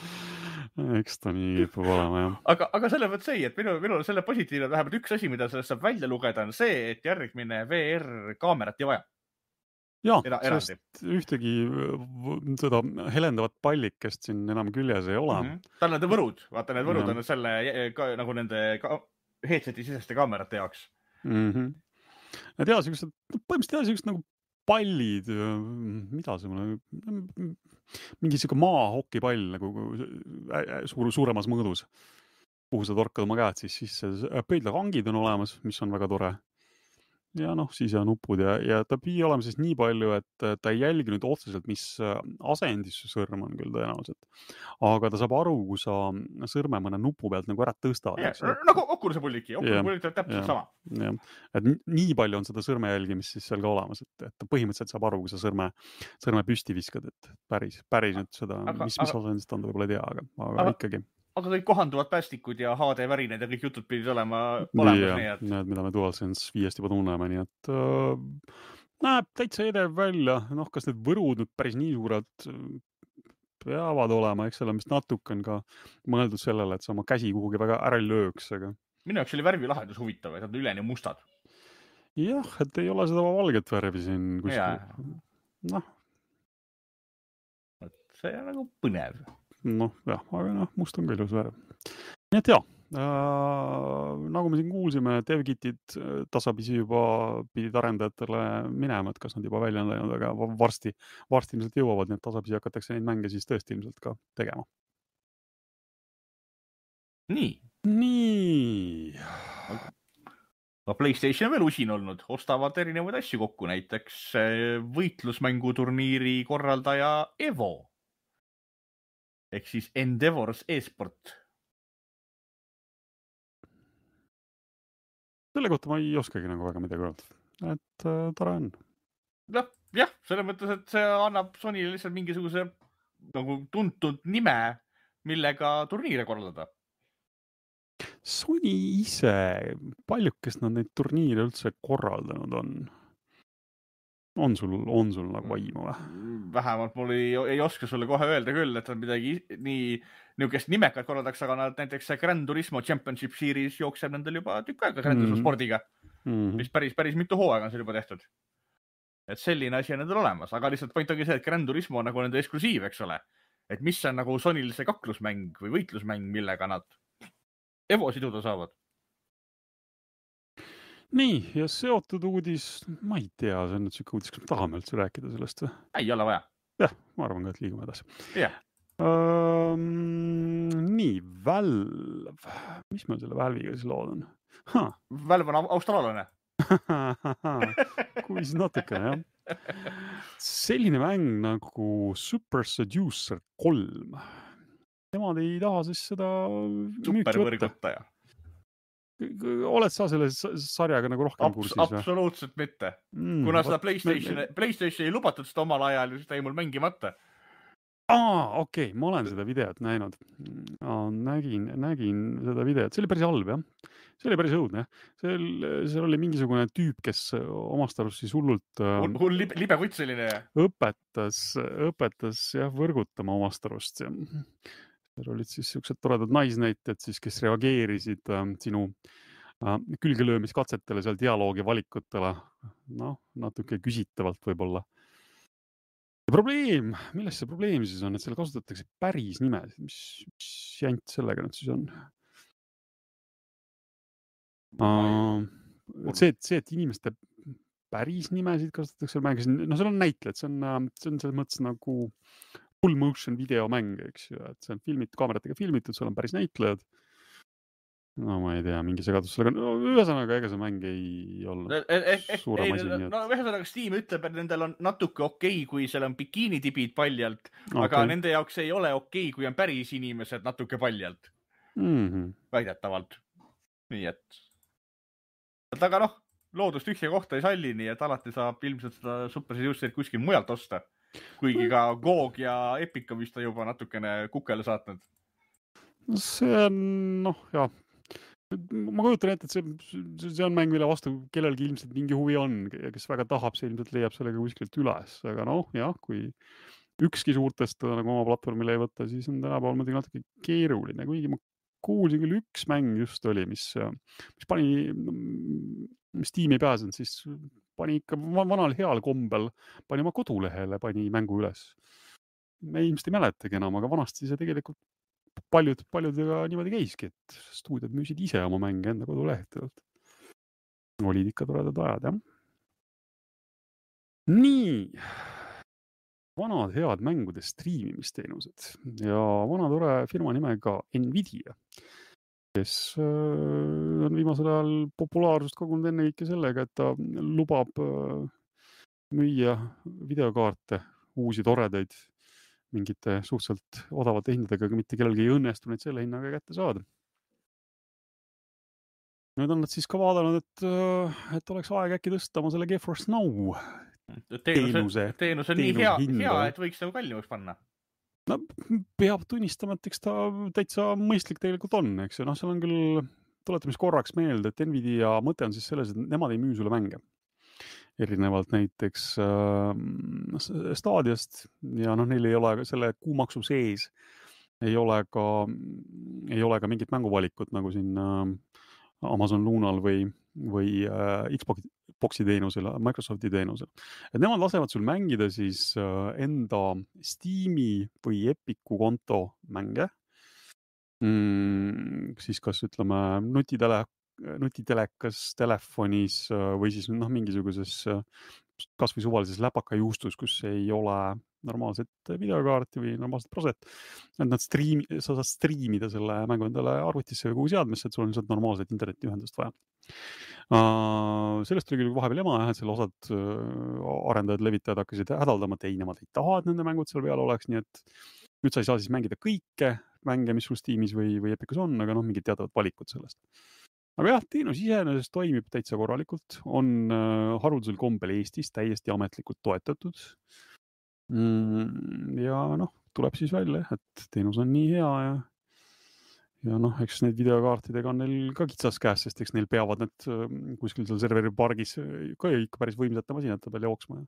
Eks ta nii kipub olema, jah. Aga, aga selle võt see, et minu, minul selle positiivne vähemalt üks asi, mida sellest saab välja lugeda, on see, et järgmine V R-kaamerat ei vaja. Jah, sest ühtegi seda helendavat pallikest siin enam küljes ei ole. Mm-hmm. Tal need võrud, vaata need võrud ja. On selle ka, nagu nende ka, headseti siseste kaamerate jaoks. Mm-hmm. Nad jah, sellised, põhimõtteliselt jah, sellised nagu pallid, mida see mulle, mingi siuke maahokipall nagu suur, suuremas mõõdus, kuhu sa torkad oma käed, siis, siis pöidlakangid on olemas, mis on väga tore. Ja noh, siis ja nupud ja, ja ta pidi olema siis nii palju, et ta ei jälgi nüüd otseselt, mis asendis su sõrm on küll tõenäoliselt. Aga ta saab aru, kui sa sõrme mõne nupu pealt nagu ära tõstad. Ja, nagu Oculus'e pulliki, Oculus'e pullik tuleb täpselt ja, sama. Ja. Et nii palju on seda sõrme jälgimist siis seal ka olemas, et, et põhimõtteliselt saab aru, kui sa sõrme, sõrme püsti viskad, et päris, päris nüüd seda, aga, mis, mis asendist on, ta võib-olla ei tea, aga, aga, aga ikkagi. Aga kõik kohanduvad päästikud ja H D värinad ja kõik jutud pidid olema olemas. Nii, et... Need, mida me DualSense viiest juba tunneme, nii et äh, näeb täitsa edev välja. Noh, kas need võrud nüüd päris nii suured peavad olema, eks selle, mis natuke on ka mõeldud sellele, et sa oma käsi kuhugi väga ära ei lööks. Aga... Minu jaoks oli värvilahendus huvitav, et nad on üleni mustad. Jah, et ei ole seda valget värvi siin kuskil. Noh. See on nagu põnev. Noh, jah, aga noh, must on ka ilus värv. Nii et jah, äh, nagu me siin kuulsime, DevKitid tasapisi juba pidid arendajatele minema, et kas nad juba välja on läinud, aga varsti, varsti ilmselt jõuavad, nii et tasapisi hakatakse neid mänge siis tõesti ilmselt ka tegema. Nii. Nii. No PlayStation on veel usin olnud, ostavad erinevaid asju kokku, näiteks võitlusmänguturniiri korraldaja Evo. Ehk siis Endeavors e-sport. Selle kohta ma ei oskagi nagu väga midagi öelda. Et äh, tore on. No, jah, selle mõttes, et see annab Sonyle lihtsalt mingisuguse nagu tuntud nime, millega turniire korraldada. Sony ise, paljukest nad neid turniire üldse korraldanud on? On sul, on sul nagu aimu või? Vähemalt mul ei, ei oska sulle kohe öelda küll, et on midagi nii, niisugust nimekad korraldaks, aga nad näiteks see Gran Turismo Championship Series jookseb nendel juba tükk aega Gran Turismo Mhm. spordiga, Mhm. mis päris, päris mitu hooaega on seal juba tehtud. Et selline asi on nendel olemas, aga lihtsalt point ongi see, et Gran Turismo on nagu nende eksklusiiv, eks ole. Et mis on nagu Sonyl see kaklusmäng või võitlusmäng, millega nad Evo siduda saavad. Nii, ja seotud uudis, ma ei tea, see on nüüd siuke uudis, kas me tahame üldse rääkida sellest või? Ei ole vaja. Jah, ma arvan ka, et liigume edasi. Jah. Um, nii, Valve. Mis meil selle Valve'iga siis lood on? Huh. Valve on austraallane. Kui siis natukene, jah. Selline mäng nagu Super Seducer kolm. Nemad ei taha siis seda müüki võtta. Supervõrgutaja. Oled sa selle sarjaga nagu rohkem Abs kursis? Absoluutselt mitte. Mm, Kuna seda PlayStation, me... PlayStation ei lubatud seda omal ajal, siis ta jäi mul mängimata. Aa, okei, okay. Ma olen seda videot näinud. Nägin, nägin seda videot. See oli päris halb, jah. See oli päris õudne. Seal, seal oli mingisugune tüüp, kes omast arust siis hullult Hull libe, libe kutt selline. Õpetas, õpetas jah, võrgutama omast arust. Ja seal olid siis siuksed toredad naisnäited, siis, kes reageerisid äh, sinu äh, külgelöömiskatsetele, seal dialoogi valikutele. Noh, natuke küsitavalt võib-olla. Ja probleem, milles see probleem siis on, et seal kasutatakse päris nimesid, mis, mis jant sellega nüüd siis on? Uh, see, see, et inimeste päris nimesid kasutatakse seal mängisid, no seal on näitled, see on, see on selles mõttes nagu full motion videomäng, eks ju, et see on filmitud, kaameratega filmitud, seal on päris näitlejad. No ma ei tea, mingi segadus sellega, no ühesõnaga, ega see mäng ei olnud eh, eh, suurem asi. No, no ühesõnaga Steam ütleb, et nendel on natuke okei, kui seal on bikiinitibid paljalt, okay. Aga nende jaoks ei ole okei, kui on päris inimesed natuke paljalt. Mm -hmm. Väidetavalt. Nii et. Aga noh, loodust ühte kohta ei salli, nii et alati saab ilmselt seda Super Seducerit kuskil mujalt osta. Kuigi ka G O G ja Epic on vist juba natukene kukele saatnud. See on, noh, jah. Ma kujutan ette, et see, see on mäng, mille vastu kellelgi ilmselt mingi huvi on ja kes väga tahab, see ilmselt leiab sellega kuskilt üles. Aga noh, jah, kui ükski suurtest nagu oma platvormile ei võtta, siis on tänapäeval muidugi natuke keeruline. Kuigi ma kuulsin küll üks mäng just oli, mis, mis pani, mis tiimi ei pääsenud, siis pani ikka vanal heal kombel, pani oma kodulehele, pani mängu üles. Me ilmselt ei mäletagi enam, aga vanasti see tegelikult paljud, paljudega niimoodi käiski, et stuudiod müüsid ise oma mänge enda kodulehtedelt. Olid ikka toredad ajad, jah. Nii, vanad head mängude striimimisteenused ja vana tore firma nimega Nvidia, kes on viimasel ajal populaarsust kogunud ennekõike sellega, et ta lubab müüa videokaarte, uusi toredaid, mingite suhteliselt odavate hindadega, aga mitte kellelgi ei õnnestu neid selle hinnaga kätte saada. Nüüd on nad siis ka vaadanud, et, et oleks aeg äkki tõsta oma selle GeForce Now teenuse. Teenus on nii hea, hea, et võiks nagu kallimaks panna. No, peab tunnistama, et eks ta täitsa mõistlik tegelikult on, eks ju. No, seal on küll, tuletamis korraks meelde, et Nvidia mõte on siis selles, et nemad ei müü sulle mänge. Erinevalt näiteks äh, Stadiast ja noh, neil ei ole selle kuumaksu sees ei ole ka, ei ole ka mingit mänguvalikut nagu siin äh, Amazon Lunal või, või äh, Xboxi teenusel, Microsofti teenusel. Et nemad lasevad sul mängida siis äh, enda Steam'i või Epicu konto mänge. Mm, siis kas ütleme nutitele nutitelekas, telefonis või siis noh, mingisuguses kas või suvalises läpakajuustus, kus ei ole normaalset videokaarti või normaalset proset. Et nad stream, sa saad streamida selle mängu endale arvutisse või kuhu seadmesse, et sul on lihtsalt normaalset internetiühendust vaja. Uh, sellest oli küll vahepeal jama, et selle osad uh, arendajad, levitajad hakkasid hädaldama, et ei, nemad ei taha, et nende mängud seal peal oleks, nii et nüüd sa ei saa siis mängida kõike mänge, mis sul Steamis või, või Epicus on, aga noh, mingid teatavad valikud sellest. Aga jah, teenus iseenesest toimib täitsa korralikult, on äh, haruldasel kombel Eestis täiesti ametlikult toetatud. Mm, ja noh, tuleb siis välja, et teenus on nii hea ja, ja noh, eks need videokaartidega on neil ka kitsas käes, sest eks neil peavad need äh, kuskil seal serveri pargis ka ikka päris võimsate masinate peal jooksma.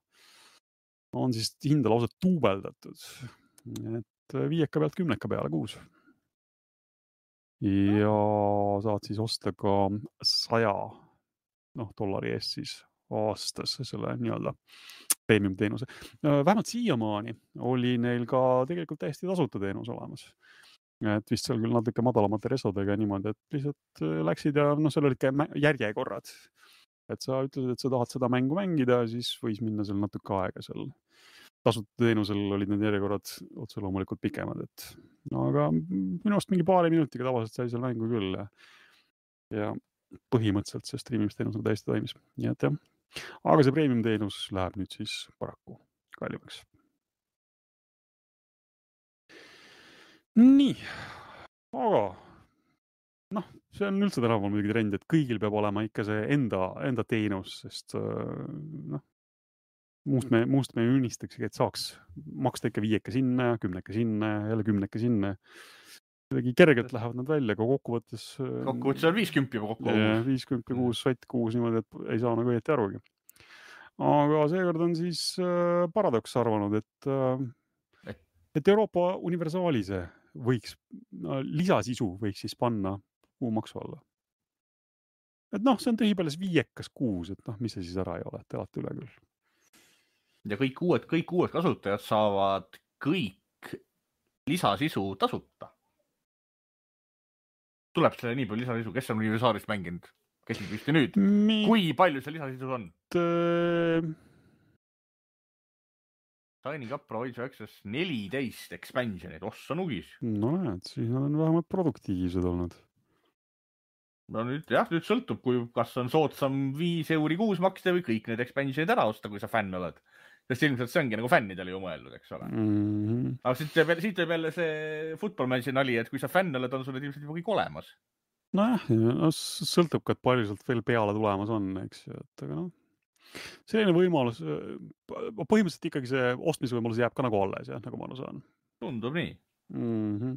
On siis hinda lausa tuubeldatud, et viieka pealt kümneka peale kuus. ja saad siis osta ka saja noh, dollari eest siis aastas selle nii-öelda premium teenuse. Vähemalt siiamaani oli neil ka tegelikult täiesti tasuta teenus olemas. Et vist seal küll natuke madalamate resodega niimoodi, et lihtsalt läksid ja noh, seal olid ka järjekorrad. Et sa ütlesid, et sa tahad seda mängu mängida, siis võis minna seal natuke aega seal. Tasuta teenusel olid need järjekorrad otse loomulikult pikemad, et no, aga minu arust mingi paari minutiga tavaliselt sai seal mängu küll. Ja, ja põhimõtteliselt see streamimisteenus on täiesti toimis. Nii et jah. Aga see premium teenus läheb nüüd siis paraku kallimaks. Nii, aga noh, see on üldse tänapäeval muidugi trend, et kõigil peab olema ikka see enda, enda teenus, sest noh, muust me, muust me unistaksegi, et saaks maksta ikka viieke sinna, kümneke sinna, jälle kümneke sinna. Kuidagi kergelt lähevad nad välja, aga kokkuvõttes... Kokkuvõttes on viiskümmend juba kokku kuus. viiskümmend kuus, sott kuus niimoodi, et ei saa nagu õieti arugi. Aga seekord on siis Paradox arvanud, et, et Euroopa universaalise võiks, no, lisasisu võiks siis panna kuu maksu alla. Et noh, see on tühipeales viiekas kuus, et noh, mis see siis ära ei ole, et elate üle küll. Ja kõik uued, kõik uued kasutajad saavad kõik lisasisu tasuta. Tuleb selle nii palju lisasisu, kes on universaalist mänginud? Kes nüüd vist ja nüüd? Mi... Kui palju see lisasisu on? T... Signing up Provider Access neliteist expansionid, ossa nugis. No näed, siis nad on vähemalt produktiivsed olnud. No nüüd jah, nüüd sõltub, kui kas on soodsam viis euri kuus maksta või kõik need expansionid ära osta, kui sa fänn oled. Sest ilmselt see ongi nagu fännidele ju mõeldud, eks ole. Mm-hmm. Aga siit teeb, siit teeb jälle see footballmatchi nali, et kui sa fänn oled, on sulle ilmselt juba kõik olemas. Nojah, no, sõltub ka, et palju sealt veel peale tulemas on, eks ju, et aga noh. Selline võimalus, põhimõtteliselt ikkagi see ostmise võimalus jääb ka nagu alles, jah, nagu ma aru saan. Tundub nii. Mm-hmm.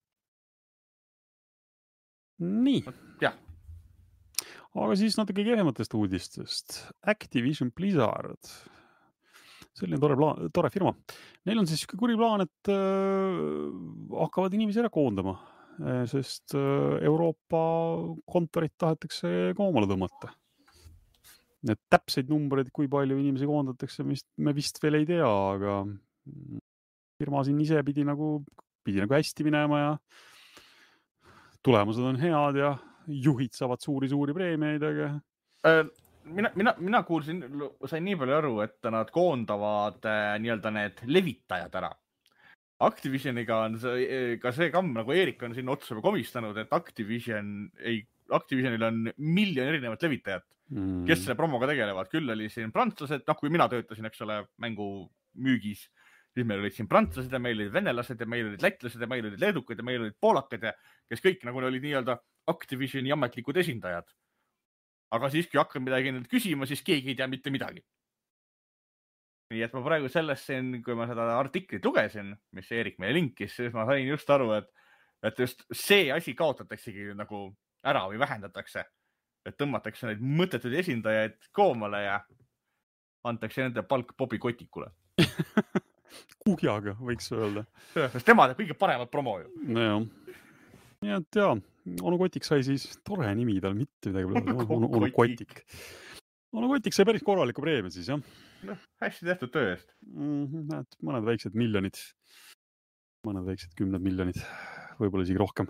Nii. Jah. Aga siis natuke kehvematest uudistest. Activision Blizzard. Selline tore, plaan, tore firma. Neil on siis kuri plaan, et äh, hakkavad inimesi ära koondama, sest äh, Euroopa kontorit tahetakse koomale tõmmata. Need täpseid numbreid, kui palju inimesi koondatakse, me vist veel ei tea, aga firma siin ise pidi nagu, pidi nagu hästi minema ja tulemused on head ja juhid saavad suuri-suuri preemiaid, aga... Mina, mina, mina kuulsin, sain nii palju aru, et nad koondavad nii-öelda need levitajad ära. Activisioniga on see, ka see kamm, nagu Eerik on siin otsa komistanud, et Activision ei, Activisionil on miljon erinevat levitajat, mm. kes selle promoga tegelevad. Küll oli siin prantslased, noh, kui mina töötasin, eks ole, mängu müügis, siis meil olid siin prantslased ja meil olid venelased ja meil olid lätlased ja meil olid leedukad ja meil olid poolakad ja kes kõik nagu olid nii-öelda Activisioni ametlikud esindajad. Aga siis, kui hakkan midagi nüüd küsima, siis keegi ei tea mitte midagi. Nii et ma praegu sellest siin, kui ma seda artiklit lugesin, mis Eerik meile linkis, siis ma sain just aru, et, et just see asi kaotataksegi nagu ära või vähendatakse. Et tõmmatakse neid mõttetud esindajaid koomale ja antakse nende palk Bobi Kotikule. Kuhjaga, võiks öelda. Sest tema teeb kõige paremat promo ju. No jah. Nii et jaa, Onu Kotik sai siis tore nimi tal, mitte midagi. Onu, onu Kotik. Onu Kotik sai päris korraliku preemia siis, jah. No, hästi tehtud töö eest. Mm-hmm, näed, mõned väiksed miljonid, mõned väiksed kümned miljonid, võib-olla isegi rohkem.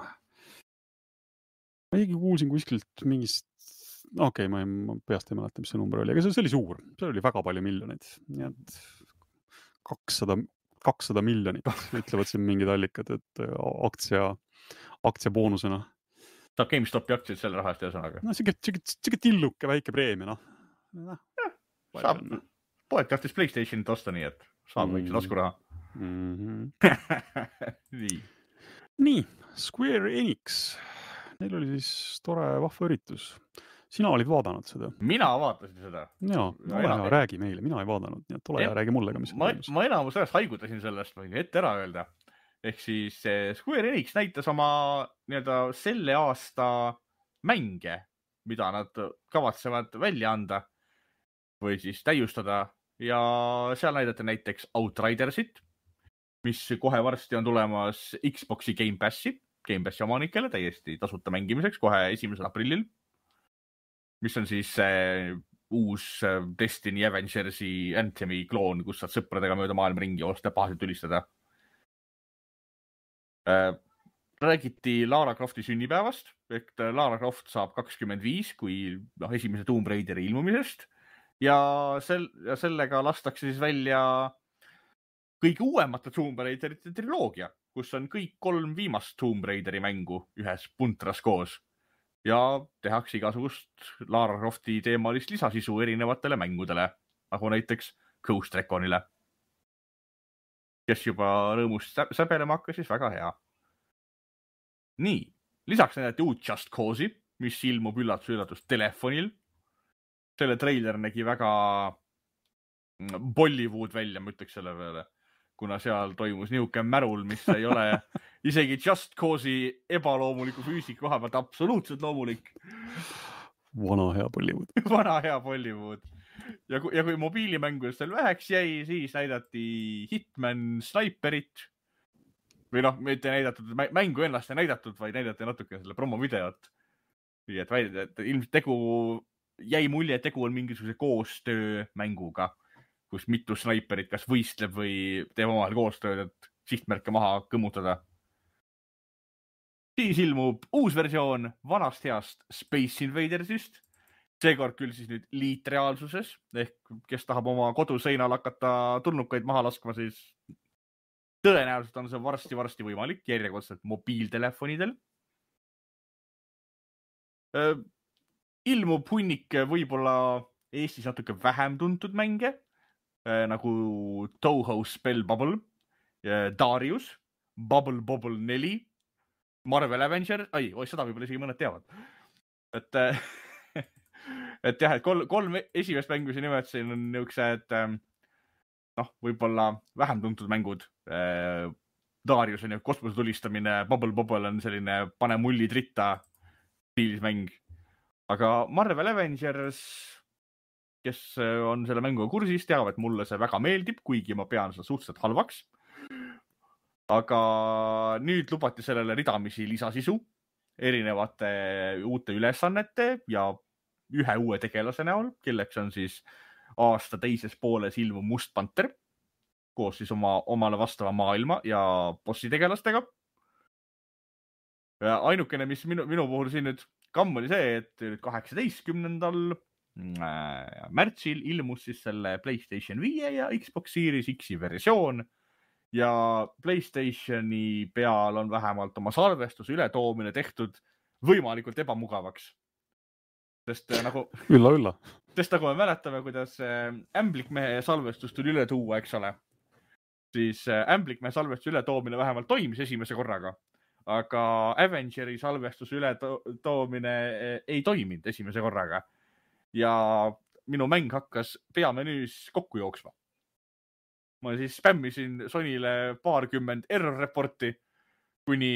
Ma isegi kuulsin kuskilt mingist, okei, okay, ma, ma peast ei mäleta, mis see number oli, aga see oli suur, see oli väga palju miljoneid. Nii et kakssada, kakssada miljonit ütlevad siin mingid allikad, et aktsia, aktsia boonusena. Saab GameStopi aktsiaid selle rahast ühesõnaga. No siuke, siuke, siuke tilluke väike preemia, noh. noh ja, saab, poed tahtis PlayStationit osta nii, et saab mm. väikse taskuraha. Mm-hmm. nii. nii, Square Enix. Neil oli siis tore vahva üritus. Sina olid vaadanud seda? Mina vaatasin seda. Jaa, no ja, räägi meile, mina ei vaadanud, nii et ole ja räägi mulle ka, mis ma, ma enamus sellest haigutasin sellest, võin ette ära öelda. Ehk siis Square Enix näitas oma nii-öelda selle aasta mänge, mida nad kavatsevad välja anda või siis täiustada ja seal näidati näiteks Outridersit, mis kohe varsti on tulemas Xboxi Game Passi Gamepassi omanikele täiesti tasuta mängimiseks kohe esimesel aprillil, mis on siis äh, uus äh, Destiny Avengersi Anthemi kloon, kus saad sõpradega mööda maailma ringi joosta ja pahasid tulistada. Äh, räägiti Lara Crofti sünnipäevast, et Lara Croft saab kakskümmend viis kui noh, esimese Tomb Raideri ilmumisest ja, sel, ja sellega lastakse siis välja kõige uuemate Tomb Raiderite triloogia, kus on kõik kolm viimast Tomb Raideri mängu ühes puntras koos ja tehakse igasugust Lara Crofti teemalist lisasisu erinevatele mängudele, nagu näiteks Ghost Reconile, kes juba rõõmust säbelema hakkas, siis väga hea. Nii, lisaks näidati uut Just Cause'i, mis ilmub üllatus-üllatus telefonil. Selle treiler nägi väga Bollywood välja, ma ütleks selle peale, kuna seal toimus niuke märul, mis ei ole isegi Just Cause'i ebaloomuliku füüsik koha pealt absoluutselt loomulik. Vana hea Bollywood. Vana hea Bollywood. Ja kui, ja kui mobiilimängus seal väheks jäi, siis näidati Hitman Sniperit. Või noh, mitte näidatud, mängu ennast ei näidatud, vaid näidati natuke selle promovideot. Nii et, väid, et ilmselt tegu jäi mulje, et tegu on mingisuguse koostöö mänguga, kus mitu snaiperit kas võistleb või teeb omahel koostööd, et sihtmärke maha kõmmutada. Siis ilmub uus versioon vanast heast Space Invadersist. Seekord küll siis nüüd liitreaalsuses, ehk kes tahab oma koduseinal hakata tulnukaid maha laskma, siis tõenäoliselt on see varsti-varsti võimalik järjekordselt mobiiltelefonidel. Ilmub hunnik võib-olla Eestis natuke vähem tuntud mänge, nagu Touhou Spell Bubble, Darius, Bubble Bobble neli, Marvel Avenger, ai, oi, seda võib-olla isegi mõned teavad. Et, et jah, et kolm, kolm esimest mängu siin nimetasin on niisugused, noh, võib-olla vähem tuntud mängud. Darius on ju kosmose tulistamine, Bubble Bobble on selline pane mullid ritta stiilismäng. Aga Marvel Avengers, kes on selle mänguga kursis, teab, et mulle see väga meeldib, kuigi ma pean seda suhteliselt halvaks. Aga nüüd lubati sellele ridamisi lisasisu erinevate uute ülesannete ja ühe uue tegelase näol, kelleks on siis aasta teises pooles ilmuv Must Panter, koos siis oma, omale vastava maailma ja bossi tegelastega. Ainukene, mis minu, minu puhul siin nüüd kamm oli see, et kaheksateistkümnendal märtsil ilmus siis selle PlayStation viie ja Xbox Series X'i versioon ja PlayStationi peal on vähemalt oma salvestuse ületoomine tehtud võimalikult ebamugavaks. Sest nagu, ülla, ülla. Sest nagu me mäletame, kuidas Ämblikmehe salvestus tuli üle tuua, eks ole, siis Ämblikmehe salvestuse ületoomine vähemalt toimis esimese korraga, aga Avengeri salvestuse ületoomine ei toiminud esimese korraga ja minu mäng hakkas peamenüüs kokku jooksma. Ma siis spämmisin Sonyle paarkümmend error reporti, kuni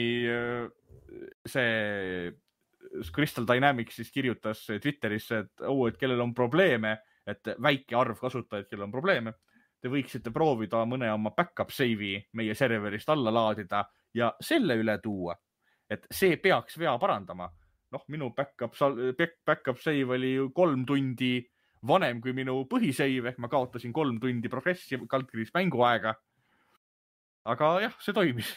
see Crystal Dynamics siis kirjutas Twitterisse, et, oh, et kellel on probleeme, et väike arv kasutajaid, kellel on probleeme, te võiksite proovida mõne oma backup save'i meie serverist alla laadida ja selle üle tuua, et see peaks vea parandama. Noh, minu backup, backup save oli kolm tundi vanem kui minu põhisave, ehk ma kaotasin kolm tundi progressi kaldkriis mänguaega. Aga jah, see toimis.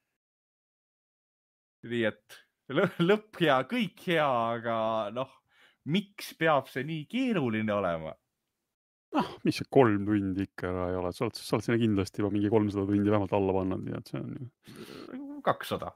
Nii et lõpp hea, kõik hea, aga noh, miks peab see nii keeruline olema? Noh, mis see kolm tundi ikka ei ole, sa oled, sa oled sinna kindlasti juba mingi kolmsada tundi vähemalt alla pannud, nii et see on ju... kakssada.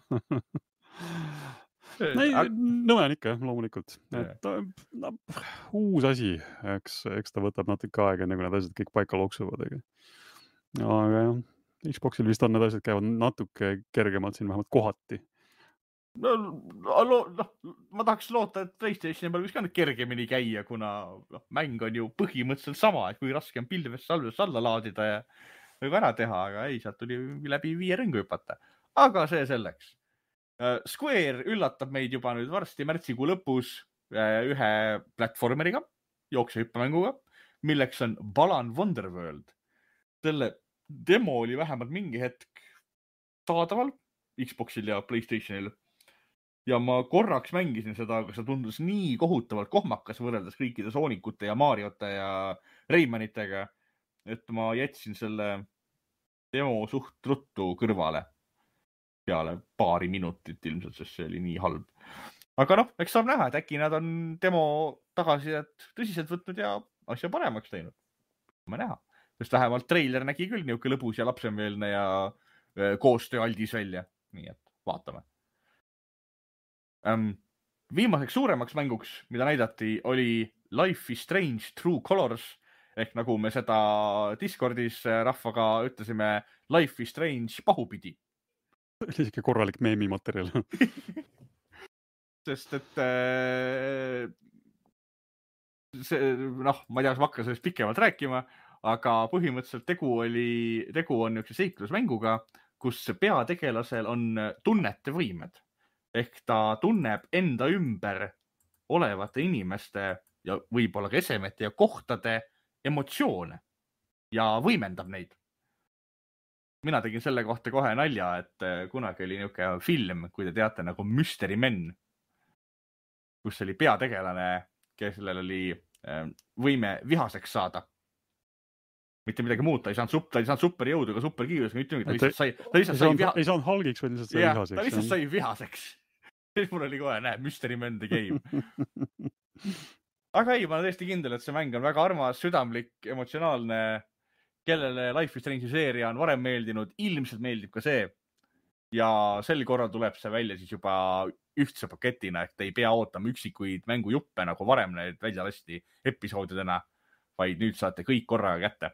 Nõme on ikka, loomulikult. Et, no, uus asi, eks, eks ta võtab natuke aega, enne kui need asjad kõik paika loksuvad. Aga jah, Xboxil vist on need asjad käivad natuke kergemalt siin vähemalt kohati. No, no, ma tahaks loota, et PlayStation peal võiks ka nüüd kergemini käia, kuna no, mäng on ju põhimõtteliselt sama, et kui raske on pilvest salvest alla laadida ja nagu ära teha, aga ei, sealt tuli läbi viie rõngu hüpata. Aga see selleks. Square üllatab meid juba nüüd varsti märtsikuu lõpus ühe platformeriga, jookse hüppamänguga, milleks on Balan Wonderworld. Selle demo oli vähemalt mingi hetk saadaval Xboxil ja PlayStationil. Ja ma korraks mängisin seda, aga see tundus nii kohutavalt kohmakas võrreldes kõikide Soonikute ja Mariote ja Raymanitega, et ma jätsin selle demo suht ruttu kõrvale peale paari minutit ilmselt, sest see oli nii halb. Aga noh, eks saab näha, et äkki nad on demo tagasisidet tõsiselt võtnud ja asja paremaks teinud. Ma näha, sest vähemalt treiler nägi küll niuke lõbus ja lapsemeelne ja koostöö aldis välja. Nii et vaatame. Ähm, viimaseks suuremaks mänguks, mida näidati, oli Life is Strange True Colors, ehk nagu me seda Discordis rahvaga ütlesime, Life is Strange pahupidi. See oli korralik meemimaterjal. Sest et äh, see, noh, ma ei tea, kas ma hakkan sellest pikemalt rääkima, aga põhimõtteliselt tegu oli, tegu on üks seiklusmänguga, kus peategelasel on tunnete võimed. Ehk ta tunneb enda ümber olevate inimeste ja võib-olla ka esemete ja kohtade emotsioone ja võimendab neid. Mina tegin selle kohta kohe nalja, et kunagi oli niuke film, kui te teate, nagu Mystery Men, kus oli peategelane, kellel oli võime vihaseks saada. Mitte midagi muud, ta ei saanud, sup, ta ei saanud superjõudu ega superkiirus, mitte midagi, ta lihtsalt sai, ta lihtsalt sai viha... Ei saanud halgiks, vaid lihtsalt sai ja, vihaseks. Ta lihtsalt sai vihaseks. Siis mul oli kohe, näe, Mystery Man the Game. Aga ei, ma olen tõesti kindel, et see mäng on väga armas, südamlik, emotsionaalne, kellele Life is Strange seeria on varem meeldinud, ilmselt meeldib ka see. Ja sel korral tuleb see välja siis juba ühtse paketina, et ei pea ootama üksikuid mängujuppe, nagu varem need välja lasti episoodidena, vaid nüüd saate kõik korraga kätte.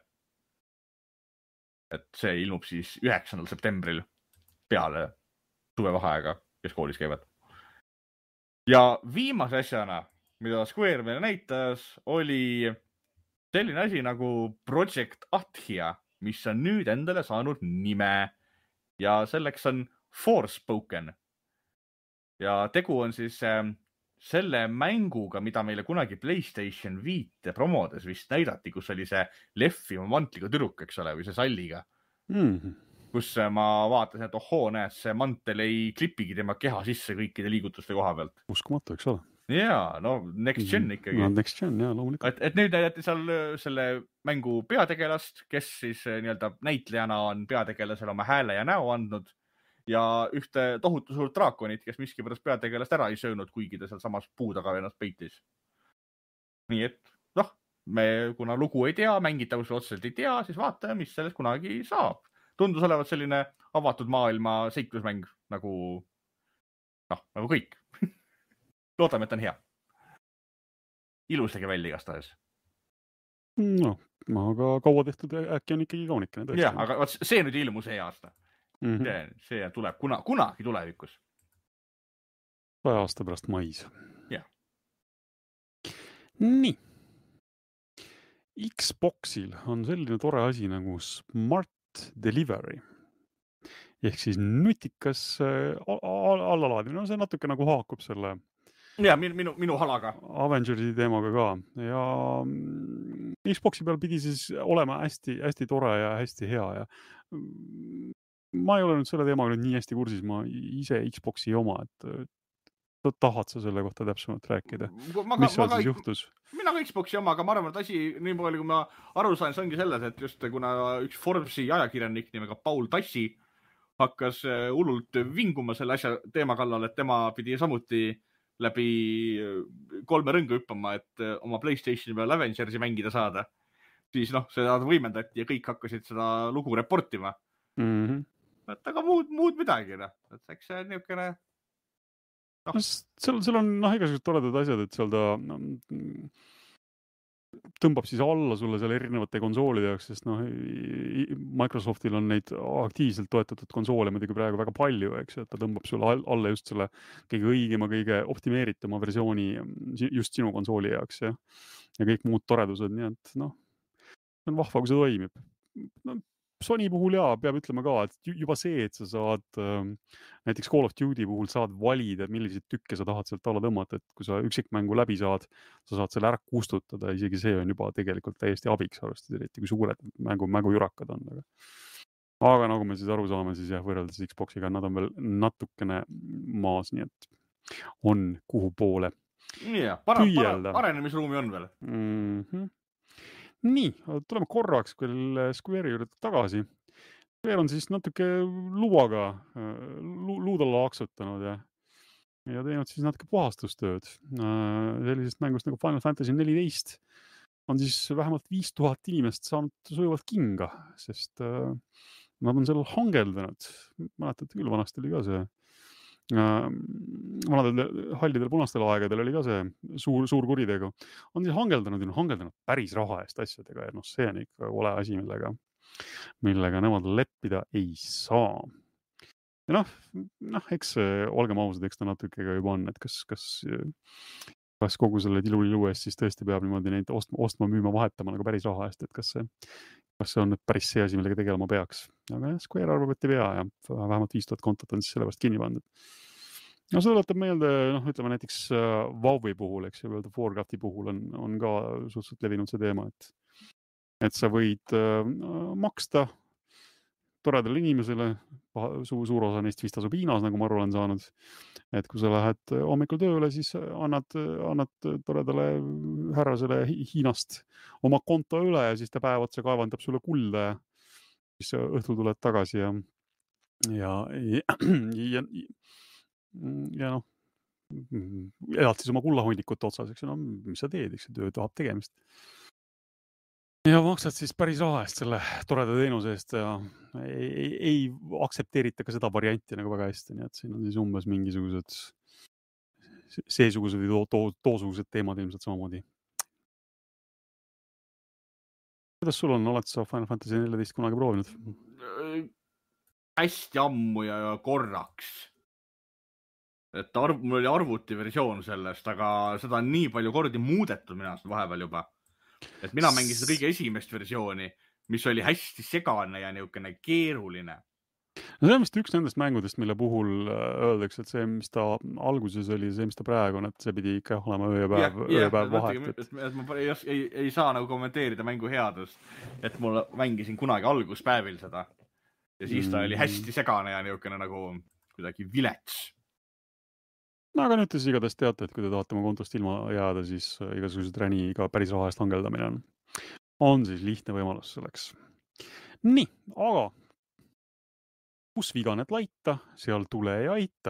Et see ilmub siis üheksandal septembril peale suvevaheaega, kes koolis käivad. Ja viimase asjana, mida Square meile näitas, oli selline asi nagu Project Athia, mis on nüüd endale saanud nime ja selleks on Forspoken. Ja tegu on siis selle mänguga, mida meile kunagi PlayStation viite promodes vist näidati, kus oli see lehvima mantliga tüdruk, eks ole, või see salliga. Mm-hmm. Kus ma vaatasin, et ohoo, näed, see mantel ei klipigi tema keha sisse kõikide liigutuste koha pealt. Uskumatu, eks ole. Jaa, no next gen ikkagi. No, next gen, jaa, loomulikult. Et, et nüüd näidati seal selle mängu peategelast, kes siis nii-öelda näitlejana on peategelasele oma hääle ja näo andnud ja ühte tohutu suurt draakonit, kes miskipärast peategelast ära ei söönud, kuigi ta seal samas puu taga ennast peitis. Nii et, noh, me kuna lugu ei tea, mängitavus otseselt ei tea, siis vaatame, mis sellest kunagi saab. Tundus olevat selline avatud maailma seiklusmäng nagu, noh, nagu kõik. Loodame, et on hea. Ilus tegi välja igastahes. No, aga kaua tehtud äkki on ikkagi kaunikene. Jah, aga see nüüd ilmu see aasta. Mm-hmm. See, see tuleb kuna, kunagi tulevikus. Saja aasta pärast mais. Jah. Nii. Xboxil on selline tore asi nagu Smart Delivery. Ehk siis nutikas allalaadimine. No see natuke nagu haakub selle ja, minu, minu halaga. Avengersi teemaga ka. Ja Xboxi peal pidi siis olema hästi, hästi tore ja hästi hea. Ja ma ei ole nüüd selle teemaga nüüd nii hästi kursis. Ma ise Xboxi ei oma, et tahad sa selle kohta täpsemalt rääkida? Ma, mis seal ma, siis juhtus? Mina ka Xboxi oma, aga ma arvan, et asi, nii palju kui ma aru sain, see ongi selles, et just kuna üks Forbesi ajakirjanik nimega Paul Tassi hakkas hullult vinguma selle asja teema kallal, et tema pidi samuti läbi kolme rõnga hüppama, et oma PlayStationi peal Avengersi mängida saada. Siis noh, seda võimendati ja kõik hakkasid seda lugu reportima. Mm-hmm. Et aga muud, muud midagi, noh. Et eks see on niukene No. No, seal, seal on noh, igasugused toredad asjad, et seal ta no, tõmbab siis alla sulle seal erinevate konsoolide jaoks, sest noh, Microsoftil on neid aktiivselt toetatud konsoole muidugi praegu väga palju, eks, et ta tõmbab sulle alla just selle kõige õigema, kõige optimeeritama versiooni just sinu konsooli jaoks ja, ja kõik muud toredused, nii et noh, on vahva, kui see toimib. No, Sony puhul jaa, peab ütlema ka, et juba see, et sa saad äh, näiteks Call of Duty puhul saad valida, milliseid tükke sa tahad sealt alla tõmmata, et kui sa üksikmängu läbi saad, sa saad selle ära kustutada, isegi see on juba tegelikult täiesti abiks arvestades, eriti kui suured mängu, mängujurakad on. Aga aga nagu me siis aru saame, siis jah, võrreldes Xboxiga nad on veel natukene maas, nii et on kuhu poole yeah, para, para, arenemisruumi on veel. Mm-hmm. Nii, tuleme korraks küll Square'i juurde tagasi. Square on siis natuke luuaga lu, luudalla aksutanud ja, ja teinud siis natuke puhastustööd. Sellisest mängust nagu Final Fantasy neliteist on siis vähemalt viis tuhat inimest saanud sujuvalt kinga, sest äh, nad on seal hangeldanud. Mäletate küll, vanasti oli ka see äh, vanadel hallidel punastel aegadel oli ka see suur, suur kuritegu. On siis hangeldanud ja hangeldanud päris raha eest asjadega ja noh, see on ikka ole asi, millega, millega nemad leppida ei saa. Ja noh, noh, eks olgem ausad, eks ta natuke ka juba on, et kas, kas kas kogu selle tilulilu eest siis tõesti peab niimoodi neid ostma, ostma, müüma, vahetama nagu päris raha eest, et kas see, kas see on nüüd päris see asi, millega tegelema peaks. Aga jah, Square arvab, et ei pea ja vähemalt viis tuhat kontot on siis sellepärast kinni pandud. No see tuletab meelde, noh, ütleme näiteks WoW-i puhul, eks ju, World of Warcrafti puhul on, on ka suhteliselt levinud see teema, et, et sa võid äh, maksta toredale inimesele, suur, suur osa neist vist asub Hiinas, nagu ma aru olen saanud, et kui sa lähed hommikul tööle, siis annad, annad toredale härrasele Hiinast oma konto üle ja siis ta päev otsa kaevandab sulle kulda ja siis õhtul tuled tagasi ja ja, ja, ja, ja noh, elad siis oma kullahunnikut otsas, eks ju, no mis sa teed, eks ju, töö tahab tegemist. Ja maksad siis päris raha eest selle toreda teenuse eest ja ei, ei, ei aksepteerita ka seda varianti nagu väga hästi, nii et siin on siis umbes mingisugused seesugused või to, to, toosugused teemad ilmselt samamoodi. Kuidas sul on, oled sa Final Fantasy neliteist kunagi proovinud? Hästi ammu ja korraks. Et arv, mul oli arvuti versioon sellest, aga seda on nii palju kordi muudetud mina vahepeal juba. Et mina mängisin kõige esimest versiooni, mis oli hästi segane ja niisugune keeruline. No see on vist üks nendest mängudest, mille puhul öeldakse, et see, mis ta alguses oli, see, mis ta praegu on, et see pidi ikka olema öö ja päev, öö ja päev vahet. Et, et ma ei, ei, ei saa nagu kommenteerida mängu headust, et mul mängisin kunagi alguspäevil seda. Ja siis ta mm. oli hästi segane ja niisugune nagu kuidagi vilets. No aga nüüd te siis igatahes teate, et kui te tahate oma kontost ilma jääda, siis igasugused räni ka päris raha eest hangeldamine on, on siis lihtne võimalus selleks. Nii, aga kus viganet laita, seal tule ei aita.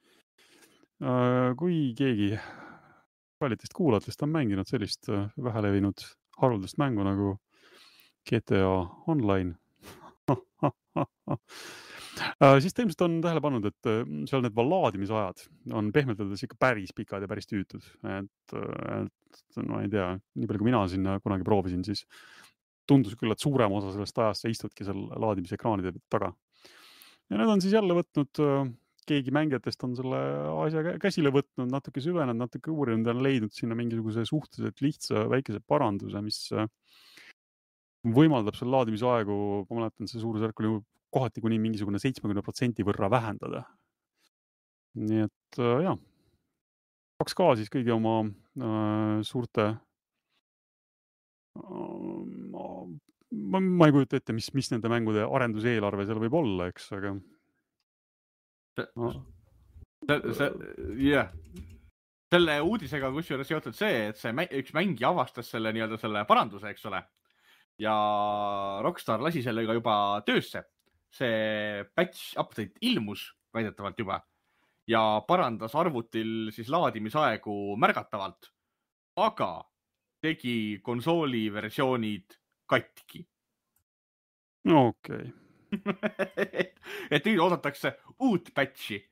Kui keegi kallitest kuulajatest on mänginud sellist vähelevinud haruldast mängu nagu G T A Online, siis ta ilmselt on tähele pannud, et seal need laadimisajad on pehmelt öeldes ikka päris pikad ja päris tüütud. Et, et no ei tea, nii palju kui mina sinna kunagi proovisin, siis tundus küll, et suurem osa sellest ajast sa istudki seal laadimisekraanide taga. Ja need on siis jälle võtnud, keegi mängijatest on selle asja käsile võtnud, natuke süvenenud, natuke uurinud ja on leidnud sinna mingisuguse suhteliselt lihtsa väikese paranduse, mis võimaldab selle laadimisaegu, ma mäletan, see suurusjärk oli kohati kuni mingisugune seitsmekümne protsendi võrra vähendada. Nii et jah, kaks ka siis kõigi oma äh, suurte äh, ma, ma ei kujuta ette, mis, mis nende mängude arenduseelarve seal võib olla, eks, aga no. see, see, yeah. selle uudisega kusjuures seotud see, et see üks mängija avastas selle nii-öelda selle paranduse, eks ole, ja Rockstar lasi sellega juba töösse. See patch update ilmus väidetavalt juba ja parandas arvutil siis laadimisaegu märgatavalt, aga tegi konsooli versioonid katki. Okei. Okay. et nüüd oodatakse uut patchi.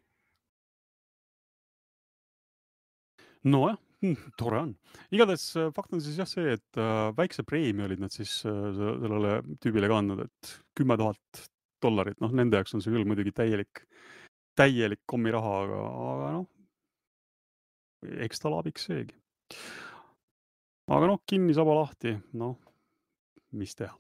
No jah, tore on. Igatahes fakt on siis jah see, et väikse preemia olid nad siis sellele tüübile ka andnud, et kümme tuhat dollarit, noh, nende jaoks on see küll muidugi täielik, täielik kommiraha, aga, aga noh, eks ta laabiks seegi. Aga noh, kinni saba lahti, noh, mis teha.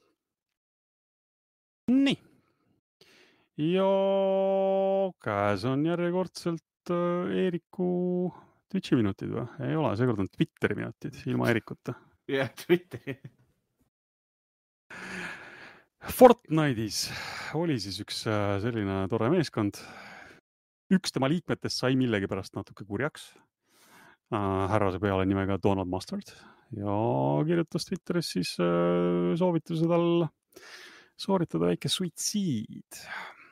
Nii. Ja käes on järjekordselt Eeriku Twitchi minutid või? Ei ole, seekord on Twitteri minutid ilma Eerikuta. Jah, Twitteri. Fortnite'is oli siis üks selline tore meeskond. Üks tema liikmetest sai millegipärast natuke kurjaks. Härrase peale nimega Donald Mustard ja kirjutas Twitteris siis soovituse tal sooritada väike suitsiid.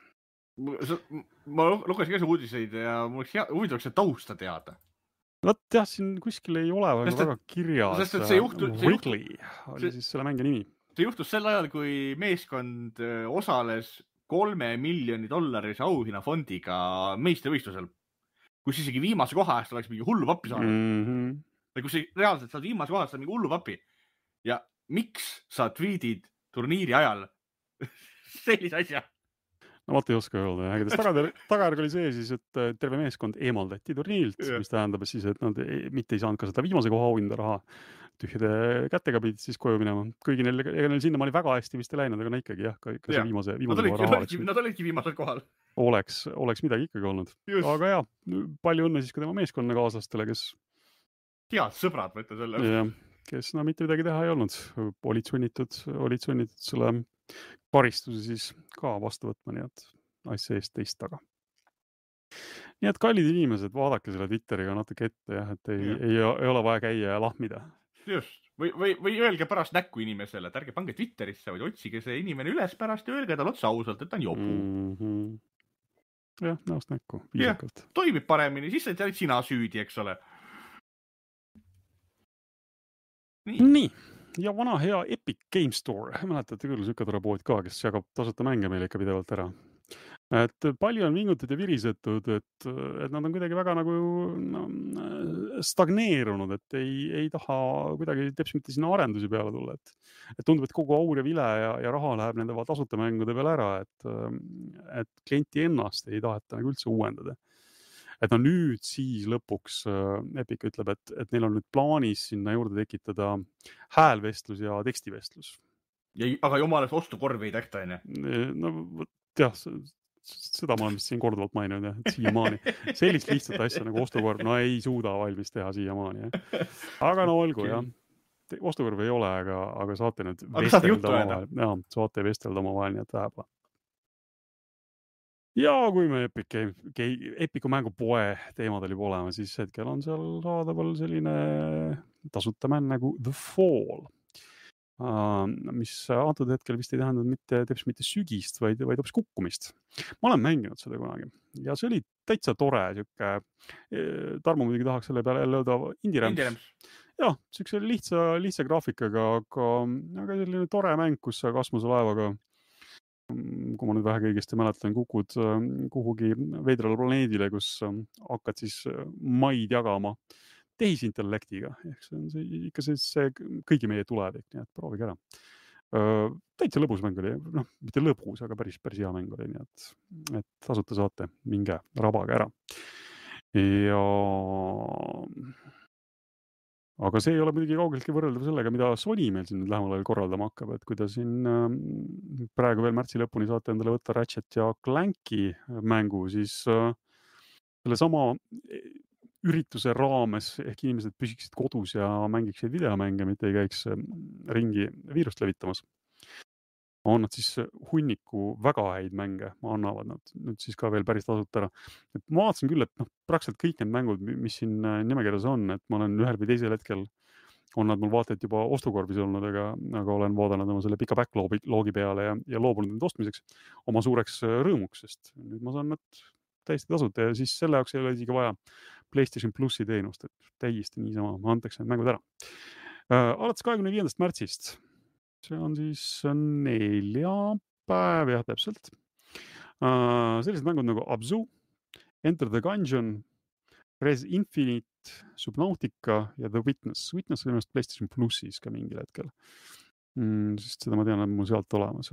Ma lugesin ka see uudiseid ja mul huvitavaks see tausta teada. Vot jah, siin kuskil ei ole väga, väga kirjas. Sest et see juhtu, see Wrigley juhtu, oli siis selle mänge nimi. See juhtus sel ajal, kui meeskond osales kolme miljoni dollarise auhinnafondiga meistrivõistlusel, kus isegi viimase koha eest oleks mingi hullu pappi saanud. Mm -hmm. Ja kus reaalselt saad viimase koha eest saad mingi hullu pappi. Ja miks sa tweetid turniiri ajal sellise asja? No vot ei oska öelda. Tagajärg, tagajärg oli see siis, et terve meeskond eemaldati turniirilt, yeah. Mis tähendab siis, et nad ei, mitte ei saanud ka seda viimase koha auhinda raha. Tühjade kätega pidid siis koju minema. Kuigi neil, ega neil sinna oli väga hästi vist ei läinud, aga no ikkagi jah, ka, ka see yeah. viimase, viimase nad koha raha oleks. Nad olidki viimasel kohal. Oleks, oleks midagi ikkagi olnud. Just. Aga jah, palju õnne siis ka tema meeskonna kaaslastele, kes... Head sõbrad, võtta selle. Ja, kes no mitte midagi teha ei olnud. Olid sunnitud, olid sunnitud selle karistuse siis ka vastu võtma, nii et asja eest teist taga. Nii et kallid inimesed, vaadake selle Twitteriga natuke ette, jah, et ei, ja. ei, ei ole vaja käia ja lahmida. Just. Või, või, või öelge pärast näkku inimesele, et ärge pange Twitterisse, vaid otsige see inimene üles pärast ja öelge tal otsa ausalt, et ta on jobu. Mm -hmm. Jah, näost näkku, viisakalt. Ja, toimib paremini, siis olid sina süüdi, eks ole. Nii. Nii. Ja vana hea Epic Game Store. Mäletate küll süke tore pood ka, kes jagab tasuta mänge meile ikka pidevalt ära. Et palju on vingutud ja virisetud, et, et nad on kuidagi väga nagu no, stagneerunud, et ei, ei taha kuidagi teps mitte sinna arendusi peale tulla. Et, et tundub, et kogu aur ja vile ja, ja raha läheb nende tasuta mängude peale ära, et, et klienti ennast ei taheta nagu üldse uuendada. Et no nüüd siis lõpuks Epic ütleb, et, et neil on nüüd plaanis sinna juurde tekitada häälvestlus ja tekstivestlus. Ja, aga jumales ostukorvi ei tehta, enne? No jah, seda ma olen vist siin korduvalt maininud, jah, et siiamaani. Sellist lihtsat asja nagu ostukorv, no ei suuda valmis teha siiamaani. Jah. Aga no olgu, jah. Ostukorv ei ole, aga, aga saate nüüd vestelda omavahel. Jah, saate vestelda omavahel, nii et läheb. Ja kui me Epic, Epicu mängupoe teemadel juba olema, siis hetkel on seal saadaval selline tasuta mäng nagu The Fall, mis antud hetkel vist ei tähendanud mitte, teps mitte sügist, vaid, vaid hoopis kukkumist. Ma olen mänginud seda kunagi ja see oli täitsa tore. Siuke, Tarmo muidugi tahaks selle peale jälle öelda Indie-Ramps. Jah, siukse lihtsa, lihtsa graafikaga, aga, aga selline tore mäng, kus sa kasmuse laevaga, kui ma nüüd vähe kõigesti mäletan, kukud kuhugi veidrale planeedile, kus hakkad siis maid jagama tehisintellektiga. Ehk see on see, ikka see, see kõigi meie tulevik, nii et proovige ära. Täitsa lõbus mäng oli, noh, mitte lõbus, aga päris, päris hea mäng oli, nii et, et tasuta saate, minge rabaga ära. Ja... Aga see ei ole muidugi kaugeltki võrreldav sellega, mida Sony meil siin lähemal ajal korraldama hakkab, et kui ta siin praegu veel märtsi lõpuni saate endale võtta Ratchet ja Clanki mängu, siis selle sama ürituse raames ehk inimesed püsiksid kodus ja mängiksid videomänge, mitte ei käiks ringi viirust levitamas. On nad siis hunniku väga häid mänge, annavad nad nüüd siis ka veel päris tasuta ära. Et ma vaatasin küll, et noh, praktiliselt kõik need mängud, mis siin nimekirjas on, et ma olen ühel või teisel hetkel, on nad mul vaatad juba ostukorvis olnud, aga, aga olen vaadanud oma selle pika backloogi peale ja, ja loobunud nüüd ostmiseks oma suureks rõõmuks, sest nüüd ma saan nad täiesti tasuta ja siis selle jaoks ei ole isegi vaja PlayStation Plusi teenust, et täiesti niisama, ma antakse need mängud ära. Alates kahekümne viiendast märtsist. See on siis neljapäev, jah, täpselt. Sellised mängud nagu Abzu, Enter the Gungeon, Res Infinite, Subnautica ja The Witness. Witness on ennast PlayStation Plusis ka mingil hetkel. Mm, sest seda ma tean, et mul sealt olemas.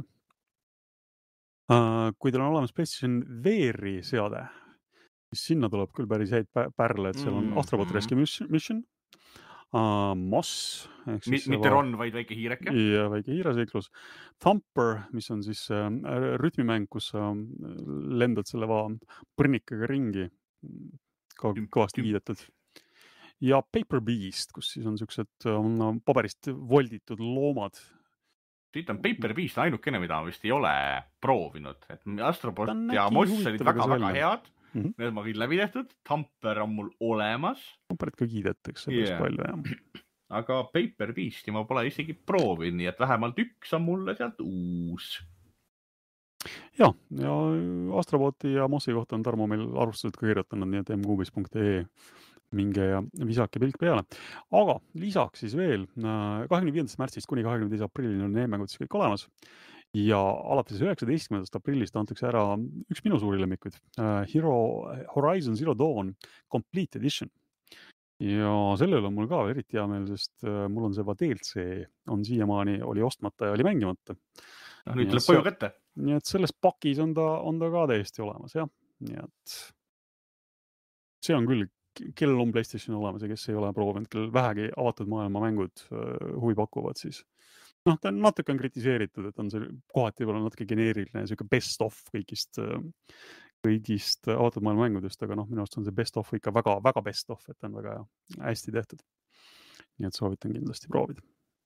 Kui teil on olemas PlayStation V R-i seade, siis sinna tuleb küll päris häid pärle, et seal on Astrobot Rescue Mission, Uh, Moss. Mitte Ron, vaid väike hiireke. Ja väike hiireseiklus. Thumper, mis on siis äh, rütmimäng, kus sa äh, lendad selle va põrnikaga ringi. Ka kõvasti kiidetud. Ja Paper Beast, kus siis on siuksed äh, paberist volditud loomad, siit on Paper Beast ainukene, mida ma vist ei ole proovinud, et Astrobot ja Moss olid väga-väga head. Mm -hmm. Need ma kõik läbi tehtud. Tamper on mul olemas. Tamperit ka kiidetakse päris yeah. palju, jah. Aga Paper Beasti ma pole isegi proovinud, nii et vähemalt üks on mulle sealt uus. Ja, ja Astroboti ja Mossi kohta on Tarmo meil arvustused ka kirjutanud, nii et m kuubis punkt ee minge ja visake pilk peale. Aga lisaks siis veel kahekümne viiendast märtsist kuni kahekümne teise aprillini on e-mängud siis kõik olemas. Ja alates üheksateistkümnendast aprillist antakse ära üks minu suuri lemmikuid, Hero, Horizon Zero Dawn Complete Edition. Ja sellel on mul ka eriti hea meel, sest mul on see va D L C on siiamaani oli ostmata ja oli mängimata. No, nüüd tuleb koju kätte. Nii et selles pakis on ta, on ta ka täiesti olemas, jah. Nii et see on küll, kellel on PlayStation olemas ja kes ei ole proovinud, kellel vähegi avatud maailma mängud huvi pakuvad, siis noh, ta on natuke on kritiseeritud, et on see kohati võib-olla natuke geneeriline, siuke best of kõigist, kõigist avatud maailma mängudest, aga noh, minu arust on see best of ikka väga, väga best of, et on väga hästi tehtud. Nii et soovitan kindlasti proovida.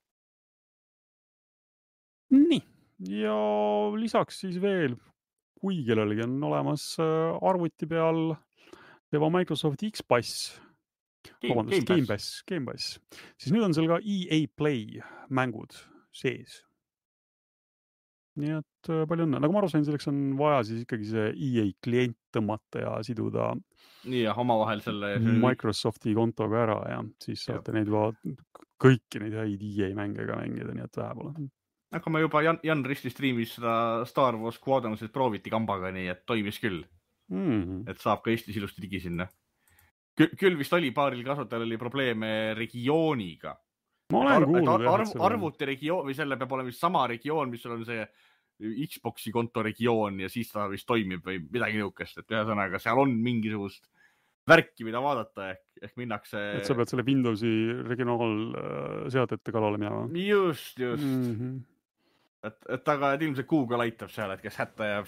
Nii, ja lisaks siis veel, kui kellelgi on olemas arvuti peal juba Microsoft X-Pass, vabandust, Game Pass, Game Pass, siis nüüd on seal ka E A Play mängud sees. Nii et palju õnne. Nagu ma aru sain, selleks on vaja siis ikkagi see E A klient tõmmata ja siduda nii ja omavahel selle Microsofti kontoga ära ja siis saate ja. Neid va... kõiki neid häid E A mänge ka mängida, nii et vähe pole. Aga me juba Jan, Jan Risti streamis seda Star Wars Squadronsit prooviti kambaga, nii et toimis küll. Mm-hmm. Et saab ka Eestis ilusti digi sinna. Ky- küll vist oli paaril kasutajal oli probleeme regiooniga. Ma olen arv, kuulnud. Arv, arv, arvuti regioon või selle peab olema vist sama regioon, mis on see Xboxi konto regioon ja siis ta vist toimib või midagi niukest, et ühesõnaga seal on mingisugust värki, mida vaadata ehk, ehk minnakse. Et sa pead selle Windowsi regionaalseadete kalale minema. Just, just. Mm-hmm. Et, et aga et ilmselt Google aitab seal, et kes hätta jääb.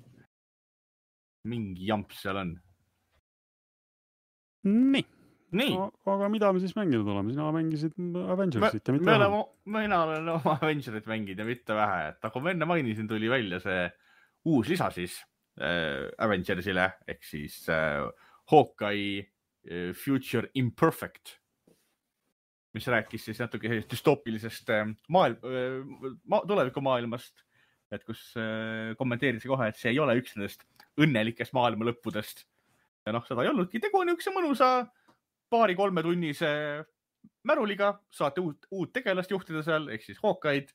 Mingi jamps seal on. Nii. Nii. Aga mida me siis mänginud oleme? Sina mängisid Avengersit ja mitte vähe. Oleme, mina olen oma Avengerit mänginud ja mitte vähe. Et nagu ma enne mainisin, tuli välja see uus lisa siis äh, Avengersile, ehk siis äh, Hawkeye äh, Future Imperfect, mis rääkis siis natuke dystoopilisest äh, maailm, äh, ma, tulevikumaailmast, et kus äh, kommenteerisi kohe, et see ei ole üks nendest õnnelikest maailma lõppudest. Ja noh, seda ei olnudki. Tegu on üks mõnusa paari-kolme tunnise märuliga. Saate uut, uut tegelast juhtida seal, ehk siis Hawkeye'd.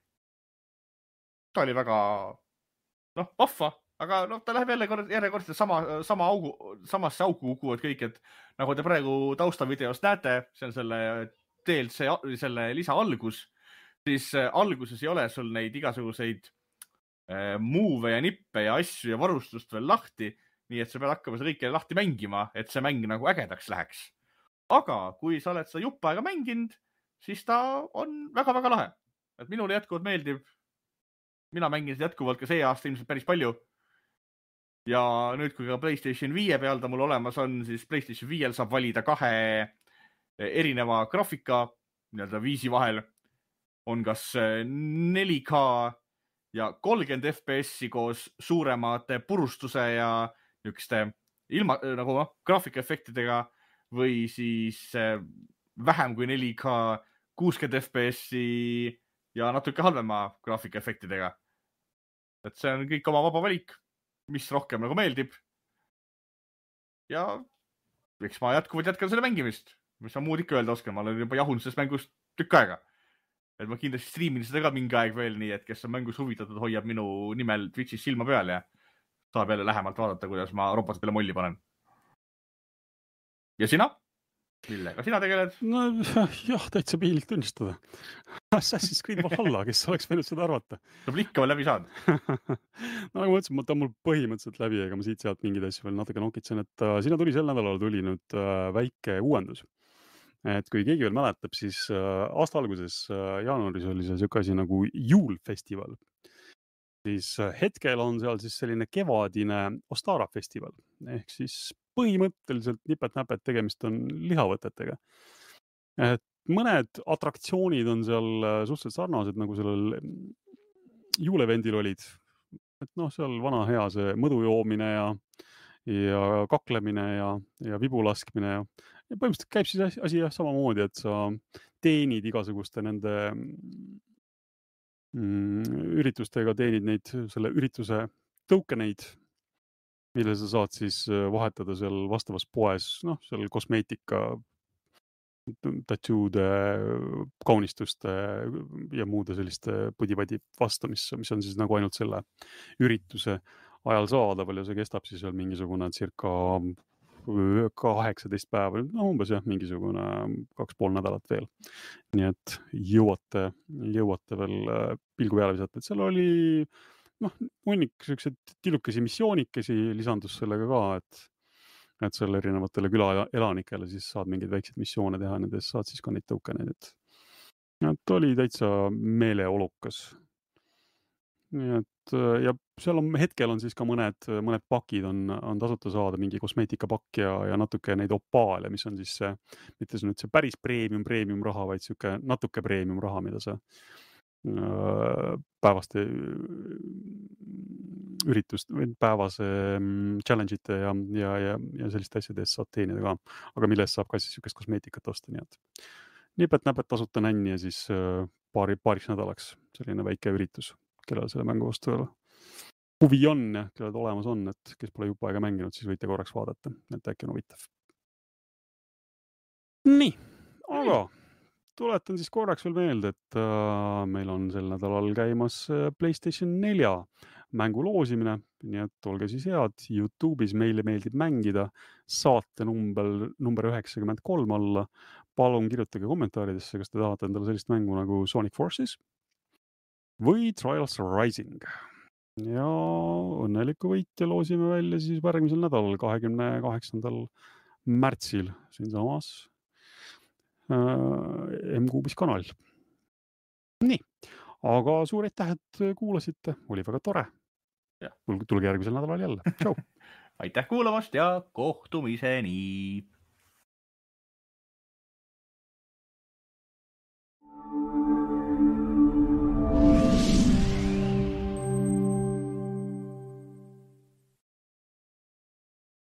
Ta oli väga noh, vahva, aga noh, ta läheb jälle kord, järjekordselt sama, sama augu, samasse auku kukuvad kõik, et nagu te praegu taustavideost näete, see on selle D L C, selle lisa algus, siis alguses ei ole sul neid igasuguseid äh, move ja nippe ja asju ja varustust veel lahti, nii et sa pead hakkama seda kõike lahti mängima, et see mäng nagu ägedaks läheks. Aga kui sa oled seda jupp aega mänginud, siis ta on väga-väga lahe. Et minule jätkuvalt meeldib. Mina mängin seda jätkuvalt ka see aasta ilmselt päris palju. Ja nüüd, kui ka PlayStation viie peal ta mul olemas on, siis PlayStation viiel saab valida kahe erineva graafika, nii-öelda viisi vahel. On kas neli K ja kolmkümmend F P S-i koos suuremate purustuse ja niisuguste ilma, nagu graafikaefektidega või siis vähem kui neli K kuuskümmend F P S-i ja natuke halvema graafikaefektidega. Et see on kõik oma vaba valik, mis rohkem nagu meeldib. Ja eks ma jätkuvalt jätkan selle mängimist, mis ma muud ikka öelda oskan. Ma olen juba jahunud sellest mängust tükk aega. Et ma kindlasti streamin seda ka mingi aeg veel, nii et kes on mängus huvitatud, hoiab minu nimel Twitchis silma peal ja saab jälle lähemalt vaadata, kuidas ma robotitele molli panen. Ja sina? Millega sina tegeled? No jah, täitsa piinlik tunnistada. Assassin's Creed Valhalla, kes oleks võinud seda arvata. Saab ikka veel läbi saada. No nagu ma ütlesin, ta on mul põhimõtteliselt läbi, ega ma siit sealt mingeid asju veel natuke nokitsen, et uh, sinna tuli sel nädalal tuli nüüd uh, väike uuendus. Et kui keegi veel mäletab, siis uh, aasta alguses uh, jaanuaris oli see siuke asi nagu juulfestival. Siis uh, hetkel on seal siis selline kevadine Ostara festival. Ehk siis põhimõtteliselt nipet-näpet tegemist on lihavõtetega. Et mõned atraktsioonid on seal suhteliselt sarnased nagu sellel juulevendil olid, et noh, seal vana hea see mõdu joomine ja, ja kaklemine ja, ja vibu laskmine ja, ja põhimõtteliselt käib siis asi, asi jah samamoodi, et sa teenid igasuguste nende mm, üritustega, teenid neid selle ürituse tokeneid, mille sa saad siis vahetada seal vastavas poes, noh, seal kosmeetika, tattoo'de, kaunistuste ja muude selliste pudi-padi vastu, mis, mis on siis nagu ainult selle ürituse ajal saadaval ja see kestab siis veel mingisugune circa kaheksateist päeva, no umbes jah, mingisugune kaks pool nädalat veel. Nii et jõuate, jõuate veel pilgu peale visata, et seal oli noh, hunnik sellised tillukesi missioonikesi lisandus sellega ka, et et seal erinevatele küla elanikele siis saad mingeid väikseid missioone teha, nendes saad siis ka neid tokeneid, et et oli täitsa meeleolukas. Nii et ja seal on hetkel on siis ka mõned, mõned pakid on, on tasuta saada, mingi kosmeetikapakk ja, ja natuke neid opaale, mis on siis see, mitte see nüüd see päris premium, premium raha, vaid sihuke natuke premium raha, mida sa päevaste üritust või päevase challenge ite ja, ja, ja, ja selliste asjade eest saad teenida ka, aga mille eest saab ka siis sihukest kosmeetikat osta, nii et nipet-näpet tasuta nänni ja siis paari, paariks nädalaks selline väike üritus, kellel selle mängu vastu veel huvi on ja kellel ta olemas on, et kes pole juba aega mänginud, siis võite korraks vaadata, et äkki on huvitav. Nii, aga tuletan siis korraks veel meelde, et äh, meil on sel nädalal käimas PlayStation nelja mängu loosimine, nii et olge siis head, YouTube'is meile meeldib mängida saate number, number üheksakümmend kolm alla. Palun kirjutage kommentaaridesse, kas te tahate endale sellist mängu nagu Sonic Forces või Trials Rising. Ja õnneliku võitja loosime välja siis järgmisel nädalal, kahekümne kaheksandal märtsil siinsamas M-Kuubis kanalil. Nii, aga suur aitäh, et kuulasite, oli väga tore. Tulge järgmisel nädalal jälle. Tšau! Aitäh kuulamast ja kohtumiseni!